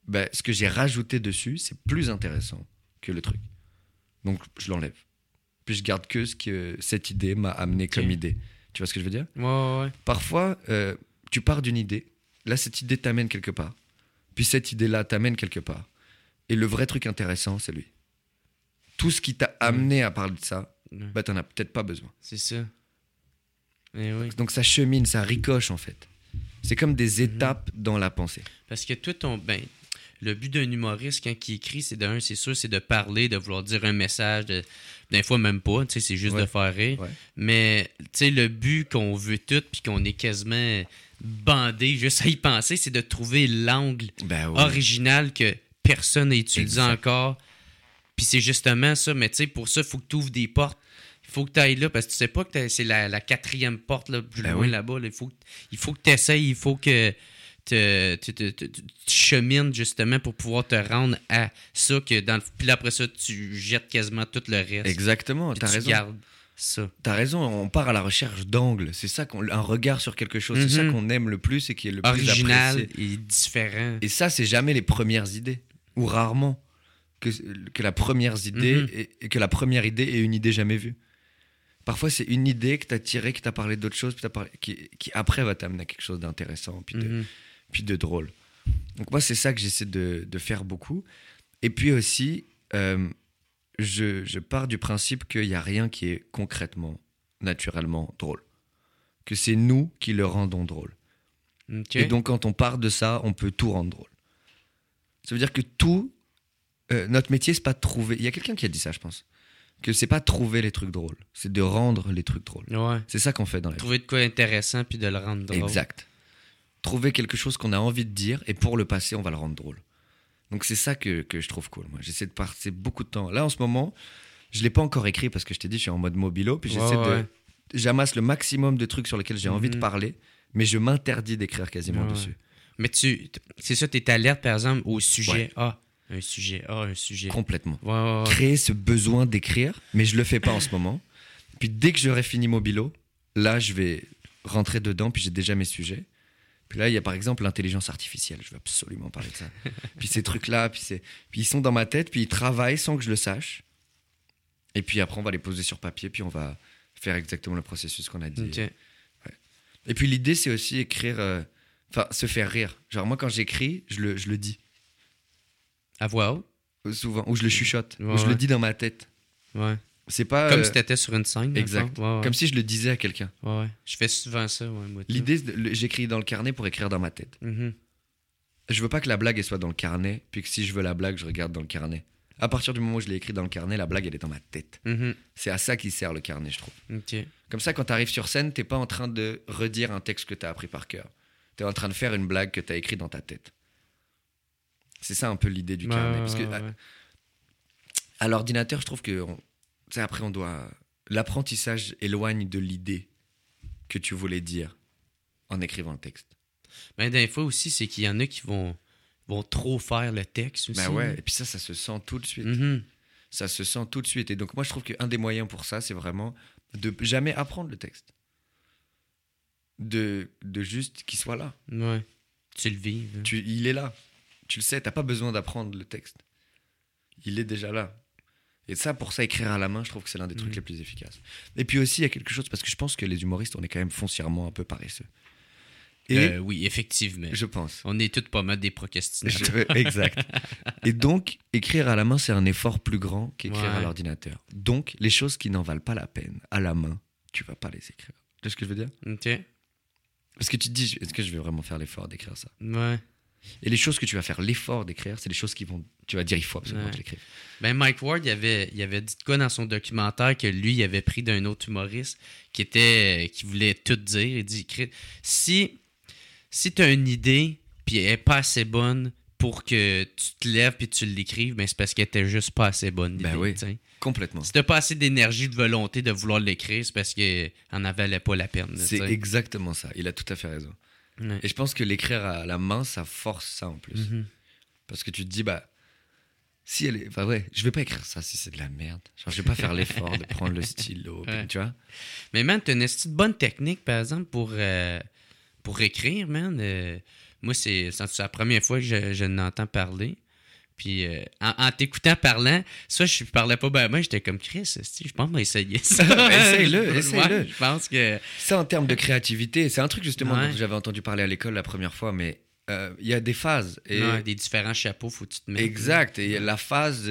ce que j'ai rajouté dessus, c'est plus intéressant que le truc. Donc, je l'enlève. Puis je garde que ce que cette idée m'a amené comme idée. Tu vois ce que je veux dire? Ouais. Parfois, tu pars d'une idée. Là, cette idée t'amène quelque part. Puis cette idée-là t'amène quelque part. Et le vrai truc intéressant, c'est lui. Tout ce qui t'a amené à parler de ça, t'en as peut-être pas besoin. C'est ça. Eh oui. Donc ça chemine, ça ricoche en fait. C'est comme des étapes dans la pensée. Parce que toi, le but d'un humoriste, quand il écrit, c'est sûr, c'est de parler, de vouloir dire un message, des fois même pas, tu sais, c'est juste de faire rire. Ouais. Mais, tu sais, le but qu'on veut tout, puis qu'on est quasiment bandé juste à y penser, c'est de trouver l'angle original que personne n'a utilisé encore. Puis c'est justement ça, mais tu sais, pour ça, il faut que tu ouvres des portes. Il faut que tu ailles là, parce que tu sais pas que c'est la 4e porte, là, plus loin là-bas. Là. Il faut que tu essayes, il faut que tu chemines justement pour pouvoir te rendre à ça. Puis après ça, tu jettes quasiment tout le reste. Exactement, t'as raison. Tu gardes ça. T'as raison, on part à la recherche d'angles. C'est ça, un regard sur quelque chose. C'est ça qu'on aime le plus et qui est le original plus apprécié. Et différent. Et ça, c'est jamais les premières idées. Ou rarement que la première idée et que la première idée est une idée jamais vue. Parfois, c'est une idée que t'as tirée, que t'as parlé d'autre chose, puis qui après va t'amener à quelque chose d'intéressant, puis de drôle. Donc moi, c'est ça que j'essaie de faire beaucoup. Et puis aussi, je pars du principe qu'il n'y a rien qui est concrètement, naturellement drôle. Que c'est nous qui le rendons drôle. Okay. Et donc, quand on part de ça, on peut tout rendre drôle. Ça veut dire que notre métier, c'est pas de trouver... Il y a quelqu'un qui a dit ça, je pense. Que c'est pas trouver les trucs drôles, c'est de rendre les trucs drôles. Ouais. C'est ça qu'on fait dans la vie. Trouver de quoi intéressant puis de le rendre drôle. Exact. Trouver quelque chose qu'on a envie de dire et pour le passer, on va le rendre drôle. Donc c'est ça que je trouve cool. Moi, j'essaie de passer beaucoup de temps. Là, en ce moment, je l'ai pas encore écrit parce que je t'ai dit, je suis en mode mobilo, puis j'amasse le maximum de trucs sur lesquels j'ai envie de parler, mais je m'interdis d'écrire quasiment dessus. Mais c'est ça, t'es alerte par exemple au sujet A. Un sujet. Complètement. Ouais. Créer ce besoin d'écrire, mais je le fais pas en ce moment. Puis dès que j'aurai fini Mobilo, là, je vais rentrer dedans, puis j'ai déjà mes sujets. Puis là, il y a par exemple l'intelligence artificielle. Je veux absolument parler de ça. Puis ces trucs-là, puis ils sont dans ma tête, puis ils travaillent sans que je le sache. Et puis après, on va les poser sur papier, puis on va faire exactement le processus qu'on a dit. Okay. Ouais. Et puis l'idée, c'est aussi écrire... se faire rire. Genre moi, quand j'écris, je le dis. À voix haute? Souvent, ou je le chuchote, ou je le dis dans ma tête. Ouais. C'est pas... Comme si t'étais sur une scène. Exact. Comme si je le disais à quelqu'un. Ouais. Je fais souvent ça, moi. L'idée, j'écris dans le carnet pour écrire dans ma tête. Je veux pas que la blague elle soit dans le carnet, puis que si je veux la blague, je regarde dans le carnet. À partir du moment où je l'ai écrit dans le carnet, la blague, elle est dans ma tête. C'est à ça qu'il sert le carnet, je trouve. Okay. Comme ça, quand t'arrives sur scène, t'es pas en train de redire un texte que t'as appris par cœur. T'es en train de faire une blague que t'as écrite dans ta tête. C'est ça un peu l'idée du carnet. Parce que à l'ordinateur, je trouve que après, on doit... L'apprentissage éloigne de l'idée que tu voulais dire en écrivant le texte. Ben, des fois aussi, c'est qu'il y en a qui vont trop faire le texte aussi. Ben ouais, et puis ça se sent tout de suite. Ça se sent tout de suite. Et donc, moi, je trouve qu'un des moyens pour ça, c'est vraiment de jamais apprendre le texte. De juste qu'il soit là. Ouais. Tu le vives. Il est là. Tu le sais, t'as pas besoin d'apprendre le texte. Il est déjà là. Et ça, pour ça, écrire à la main, je trouve que c'est l'un des trucs les plus efficaces. Et puis aussi, il y a quelque chose, parce que je pense que les humoristes, on est quand même foncièrement un peu paresseux. Et oui, effectivement. Je pense. On est tous pas mal des procrastinateurs. Exact. Et donc, écrire à la main, c'est un effort plus grand qu'écrire à l'ordinateur. Donc, les choses qui n'en valent pas la peine, à la main, tu vas pas les écrire. Tu vois ce que je veux dire? OK. Parce que tu te dis, est-ce que je vais vraiment faire l'effort d'écrire ça? Ouais. Et les choses que tu vas faire l'effort d'écrire, c'est les choses tu vas dire, il faut absolument que je l'écrive. Ben Mike Ward, il avait dit quoi dans son documentaire que lui, il avait pris d'un autre humoriste qui voulait tout dire. Il dit, si tu as une idée, puis elle n'est pas assez bonne pour que tu te lèves puis tu l'écrives, ben c'est parce qu'elle était juste pas assez bonne. Ben oui, complètement. Si tu n'as pas assez d'énergie, de volonté de vouloir l'écrire, c'est parce qu'elle n'en valait pas la peine. C'est exactement ça. Il a tout à fait raison. Ouais. Et je pense que l'écrire à la main, ça force ça en plus. Parce que tu te dis, si elle est... Enfin ouais, je vais pas écrire ça si c'est de la merde. Genre, je vais pas faire l'effort de prendre le stylo, tu vois. Mais man, t'as une bonne technique, par exemple, pour écrire, man. Moi, c'est la première fois que je n'entends parler. Puis en t'écoutant parlant, ça, je parlais pas ben, j'étais comme Chris, je pense qu'on va essayer ça. Essaye-le. Ouais, je pense que... Ça, en termes de créativité, c'est un truc justement Ouais. dont j'avais entendu parler à l'école la première fois, mais il y a des phases. Et... Ouais, des différents chapeaux, faut que tu te mettes. Exact, et il y a la phase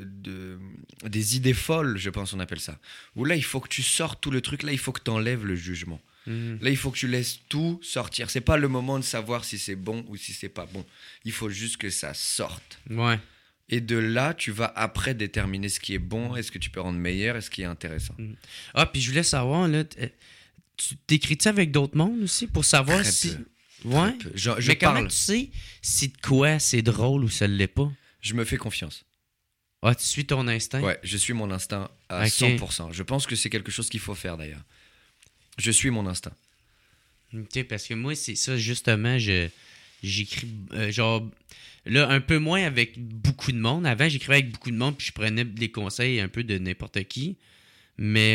des idées folles, je pense on appelle ça. Où là, il faut que tu sortes tout le truc, là, il faut que tu enlèves le jugement. Là, il faut que tu laisses tout sortir. C'est pas le moment de savoir si c'est bon ou si c'est pas bon. Il faut juste que ça sorte. Ouais. Et de là, tu vas après déterminer ce qui est bon, est-ce que tu peux rendre meilleur, est-ce qui est intéressant. Ah, puis je voulais savoir, là, tu t'écris-tu avec d'autres mondes aussi pour savoir Très si... peu. Ouais. Très peu. Je Mais comment parle, tu sais si de quoi c'est drôle ou ça l'est pas? je me fais confiance. Ah, tu suis ton instinct? Ouais, je suis mon instinct à Ok. 100%. Je pense que c'est quelque chose qu'il faut faire d'ailleurs. Je suis mon instinct. Ok, parce que moi, c'est ça, justement, j'écris, genre, là, un peu moins avec beaucoup de monde. Avant, j'écrivais avec beaucoup de monde, puis je prenais des conseils un peu de n'importe qui. Mais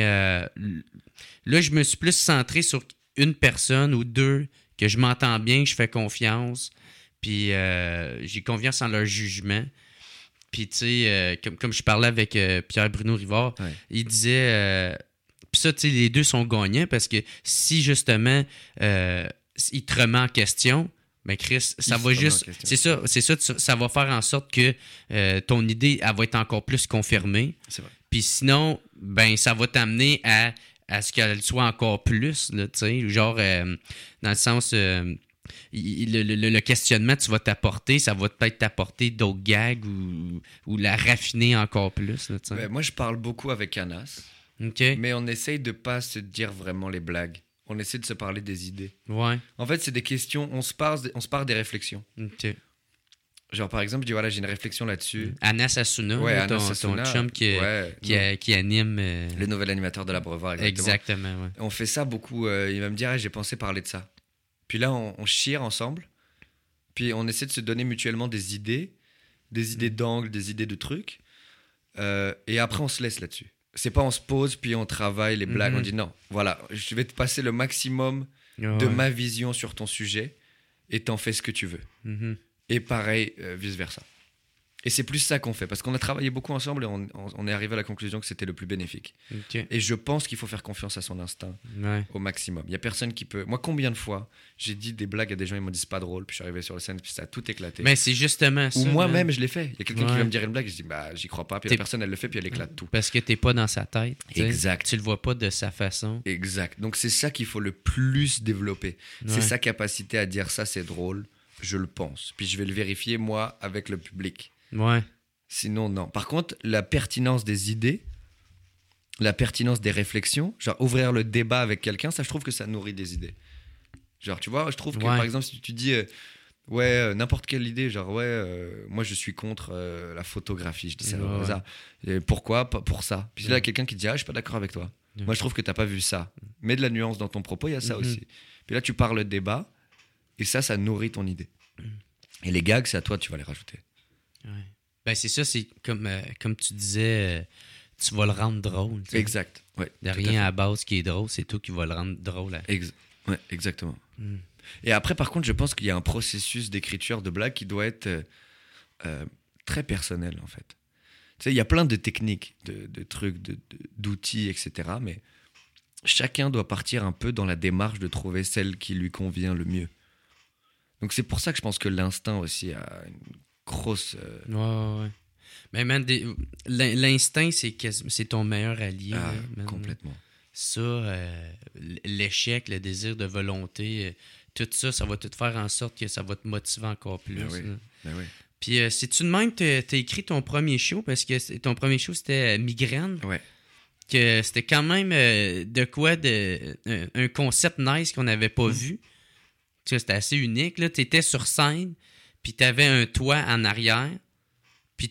là, je me suis plus centré sur une personne ou deux que je m'entends bien, que je fais confiance, puis j'ai confiance en leur jugement. Puis, tu sais, comme je parlais avec Pierre-Bruno Rivard, Ouais. il disait... Puis ça, tu sais, les deux sont gagnants parce que si, justement, il te remet en question, ben Chris, ça Il va se remet en juste... question. C'est ça, ça va faire en sorte que ton idée, elle va être encore plus confirmée. C'est vrai. Puis sinon, ben ça va t'amener à ce qu'elle soit encore plus, là, tu sais, genre, dans le sens... le questionnement que tu vas t'apporter, ça va peut-être t'apporter d'autres gags ou la raffiner encore plus. Là, tu sais. Ouais, moi, je parle beaucoup avec Anas, OK. mais on essaye de pas se dire vraiment les blagues. On essaie de se parler des idées. Ouais. En fait, c'est des questions, on se part des réflexions. OK. Genre, par exemple, je dis, voilà, j'ai une réflexion là-dessus. Anas Asuna, Ouais, là, Anas ton Assouna, chum ouais, qui anime... le nouvel animateur de l'Abreuvoir, exactement. exactement, ouais. On fait ça beaucoup. Il va me dire, ah, j'ai pensé parler de ça. Puis là, on chire ensemble. Puis on essaie de se donner mutuellement des idées d'angles, des idées de trucs. Et après, on se laisse là-dessus. C'est pas on se pose, puis on travaille les blagues. Mhm. On dit non, voilà, je vais te passer le maximum de Ouais. ma vision sur ton sujet et t'en fais ce que tu veux. Mhm. Et pareil, vice-versa. Et c'est plus ça qu'on fait, parce qu'on a travaillé beaucoup ensemble et on est arrivé à la conclusion que c'était le plus bénéfique. OK. Et je pense qu'il faut faire confiance à son instinct Ouais. au maximum. Il y a personne qui peut... Moi, combien de fois j'ai dit des blagues à des gens, ils m'ont dit c'est pas drôle, puis je suis arrivé sur la scène, puis ça a tout éclaté. Mais c'est justement ça. Ou moi-même, man. je l'ai fait. Il y a quelqu'un qui Ouais. va me dire une blague, je dis bah j'y crois pas, puis T'es- la personne elle le fait, puis elle éclate tout. Parce que t'es pas dans sa tête. tu sais. Exact. Tu le vois pas de sa façon. Exact. Donc c'est ça qu'il faut le plus développer. C'est Ouais. sa capacité à dire ça c'est drôle, je le pense. Puis je vais le vérifier moi avec le public. Ouais. Sinon non. Par contre, la pertinence des idées, la pertinence des réflexions, genre ouvrir le débat avec quelqu'un, ça je trouve que ça nourrit des idées. Genre tu vois, je trouve que Ouais. par exemple si tu dis n'importe quelle idée, genre moi je suis contre la photographie, je dis ça au Ouais. hasard. Et pourquoi pas pour ça. Puis là Ouais. quelqu'un qui dit ah je suis pas d'accord avec toi. Ouais. Moi je trouve que t'as pas vu ça. Mets de la nuance dans ton propos, il y a ça Mhm. aussi. Puis là tu parles le débat et ça nourrit ton idée. Et les gags c'est à toi, tu vas les rajouter. Ouais. Ben c'est ça, c'est comme tu disais, tu vas le rendre drôle. tu sais. Exact. Ouais. Il n'y a tout à fait. rien à la base qui est drôle, c'est toi qui vas le rendre drôle. Ouais, exactement. Mm. Et après, par contre, je pense qu'il y a un processus d'écriture de blagues qui doit être très personnel, en fait. Tu sais, il y a plein de techniques, de trucs, d'outils, etc. Mais chacun doit partir un peu dans la démarche de trouver celle qui lui convient le mieux. Donc c'est pour ça que je pense que l'instinct aussi a une grosse... Ouais. Mais man, l'instinct, c'est ton meilleur allié. là, man. complètement. Ça, l'échec, le désir de volonté, tout ça, ça va tout faire en sorte que ça va te motiver encore plus. Ben oui. là. Ben oui. Puis, c'est-tu de même que t'as écrit ton premier show? Parce que ton premier show, c'était Migraine. Ouais. Que c'était quand même de quoi un concept nice qu'on n'avait pas vu. Tu sais, c'était assez unique. Tu étais sur scène, puis tu avais un toit en arrière, puis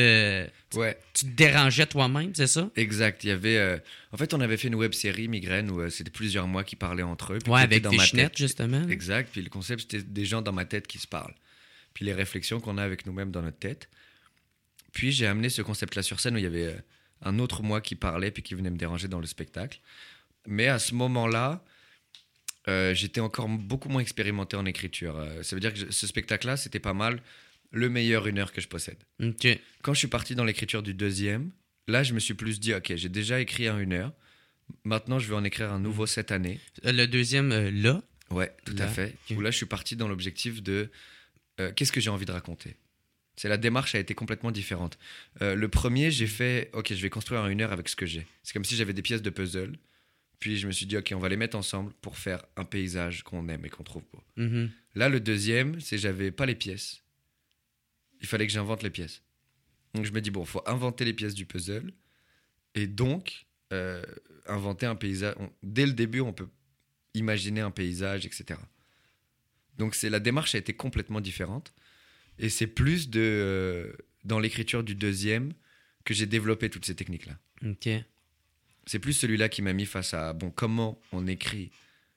Ouais. tu te dérangeais toi-même, c'est ça? Exact. Il y avait, en fait, on avait fait une web série Migraine où c'était plusieurs mois qui parlaient entre eux. Puis Ouais, qui étaient avec dans tes ma chinettes, tête. justement. Exact. Puis le concept, c'était des gens dans ma tête qui se parlent. Puis les réflexions qu'on a avec nous-mêmes dans notre tête. Puis j'ai amené ce concept-là sur scène où il y avait un autre moi qui parlait puis qui venait me déranger dans le spectacle. Mais à ce moment-là, j'étais encore beaucoup moins expérimenté en écriture. Ça veut dire que ce spectacle-là, c'était pas mal le meilleur 1 heure que je possède. OK. Quand je suis parti dans l'écriture du deuxième, là, je me suis plus dit, OK, j'ai déjà écrit un 1 heure. Maintenant, je vais en écrire un nouveau cette année. Le deuxième, là? Ouais, tout Là, à fait. ok. Où là, je suis parti dans l'objectif de qu'est-ce que j'ai envie de raconter. La démarche a été complètement différente. Le premier, j'ai fait, OK, je vais construire un 1 heure avec ce que j'ai. C'est comme si j'avais des pièces de puzzle. Puis je me suis dit, OK, on va les mettre ensemble pour faire un paysage qu'on aime et qu'on trouve beau. Mhm. Là, le deuxième, c'est j'avais pas les pièces. Il fallait que j'invente les pièces. Donc je me dis, bon, il faut inventer les pièces du puzzle. Et donc, inventer un paysage. Dès le début, on peut imaginer un paysage, etc. Donc la démarche a été complètement différente. Et c'est plus dans l'écriture du deuxième que j'ai développé toutes ces techniques-là. OK. C'est plus celui-là qui m'a mis face à comment on écrit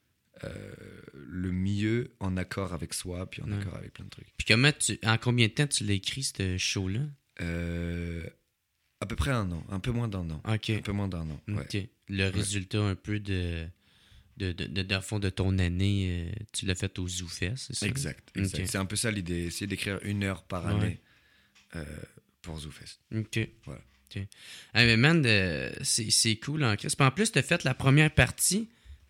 le mieux en accord avec soi, puis en accord avec plein de trucs. Puis en combien de temps tu l'as écrit, ce show-là? À peu près 1 an, un peu moins d'1 an. OK. Un peu moins d'1 an, ouais. OK. Le résultat un peu de fond de ton année, tu l'as fait au ZooFest, c'est ça? Exact. Ok. C'est un peu ça l'idée, essayer d'écrire 1 heure par année pour ZooFest. OK. Voilà. OK. Ah, mais man, c'est cool en Christ. Puis en plus, tu as fait la première partie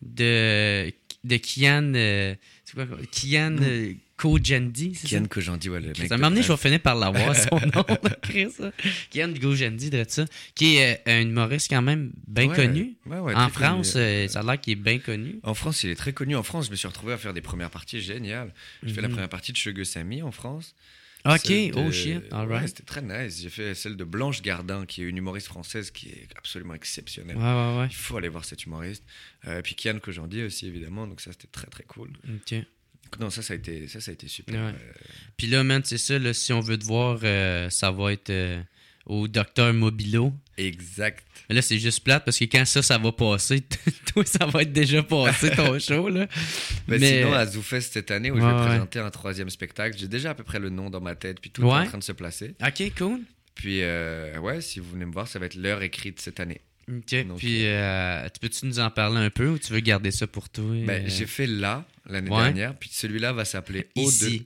de Kian... c'est quoi? Kian Kojandi, c'est Kian ça? Kojandi, ouais, le mec. Ça m'a amené, je vais finir par l'avoir, son nom, Chris. Kian Kojandi, de ça. Qui est un humoriste quand même bien connu. Ouais, En très France, connu. ça a l'air qu'il est bien connu. En France, il est très connu. En France, je me suis retrouvé à faire des premières parties géniales. J'ai fait la première partie de Chege Samy en France. OK, Celle de- oh shit, all Ouais, right. c'était très nice. J'ai fait celle de Blanche Gardin, qui est une humoriste française qui est absolument exceptionnelle. Ouais. Il faut aller voir cette humoriste. Puis Kian Kojandi aussi, évidemment. Donc ça, c'était très, très cool. OK. Non, ça a été super. Ouais. Puis là, man, c'est ça, là, si on veut te voir, ça va être au Docteur Mobilo. Exact. Mais là, c'est juste plate parce que quand ça va passer, toi, ça va être déjà passé ton show, là. Mais sinon, à ZooFest cette année, où je vais Ouais. présenter un 3e spectacle, j'ai déjà à peu près le nom dans ma tête, puis tout est Ouais. en train de se placer. OK, cool. Puis, ouais, si vous venez me voir, ça va être l'heure écrite cette année. OK. Donc, Puis, peux-tu nous en parler un peu ou tu veux garder ça pour toi? J'ai fait là, l'année Ouais. dernière, puis celui-là va s'appeler O2. Ici.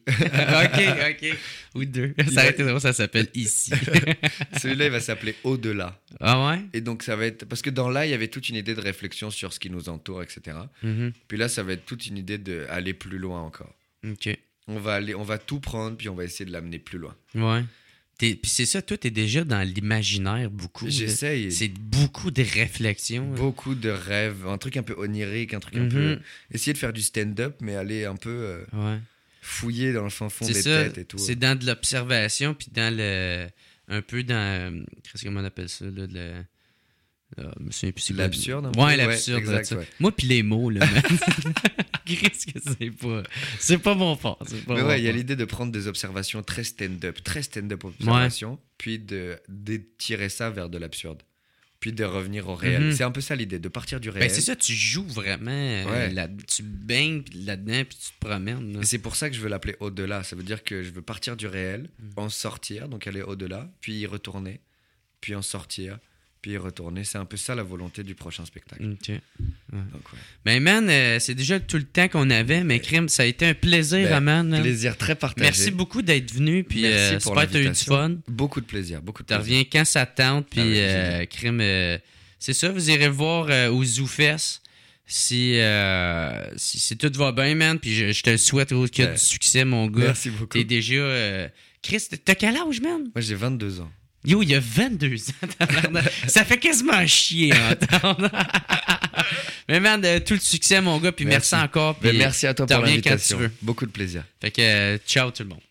OK. Ou deux. Ça a été drôle, ça s'appelle Ici. Celui-là, il va s'appeler Au-delà. Ah ouais? Et donc, ça va être. Parce que dans là, il y avait toute une idée de réflexion sur ce qui nous entoure, etc. Mhm. Puis là, ça va être toute une idée d'aller plus loin encore. OK. On va tout prendre, puis on va essayer de l'amener plus loin. Ouais. Puis c'est ça, toi, t'es déjà dans l'imaginaire beaucoup. J'essaye. C'est beaucoup de réflexion. Beaucoup de rêves, un truc un peu onirique, un truc un Mhm. peu. Essayer de faire du stand-up, mais aller un peu Ouais. fouiller dans le fin fond C'est des ça. têtes et tout. C'est dans de l'observation, puis dans le. Un peu dans. Qu'est-ce qu'on appelle ça, là? Je me souviens plus c'est quoi. L'absurde, un peu? Ouais, l'absurde. Ouais, exact, ça. ouais. Moi, puis les mots, là. Qu'est-ce que c'est pas. C'est pas mon fort. Mais ouais, il y a l'idée de prendre des observations très stand-up observation, puis d'étirer ça vers de l'absurde, puis de revenir au réel. Mhm. C'est un peu ça l'idée, de partir du réel. Ben, c'est ça, tu joues vraiment. Ouais. Tu baignes là-dedans, puis tu te promènes. Là. Et c'est pour ça que je veux l'appeler au-delà. Ça veut dire que je veux partir du réel, en sortir, donc aller au-delà, puis y retourner, puis en sortir, puis y retourner. C'est un peu ça la volonté du prochain spectacle. OK. Donc, ouais. Ben, man, c'est déjà tout le temps qu'on avait, mais Crime, ça a été un plaisir, man. Plaisir très partagé. Merci beaucoup d'être venu, puis Merci pour j'espère que t'as eu du l'invitation. fun. Beaucoup de plaisir, beaucoup de Tu plaisir. reviens quand ça te tente, puis Avec plaisir. Crime, c'est ça, vous irez voir au ZooFest si tout va bien, man, puis je te le souhaite qu'il y ait Ouais. du succès, mon gars. Merci beaucoup. T'es déjà... Chris, t'as quel âge, man? Moi, j'ai 22 ans. Yo, il y a 22 ans, tabarnak. Ça fait quasiment chier à entendre. Mais man, tout le succès, mon gars, puis merci encore. Puis Merci à toi tu pour reviens quand l'invitation. tu veux. Beaucoup de plaisir. Fait que ciao tout le monde.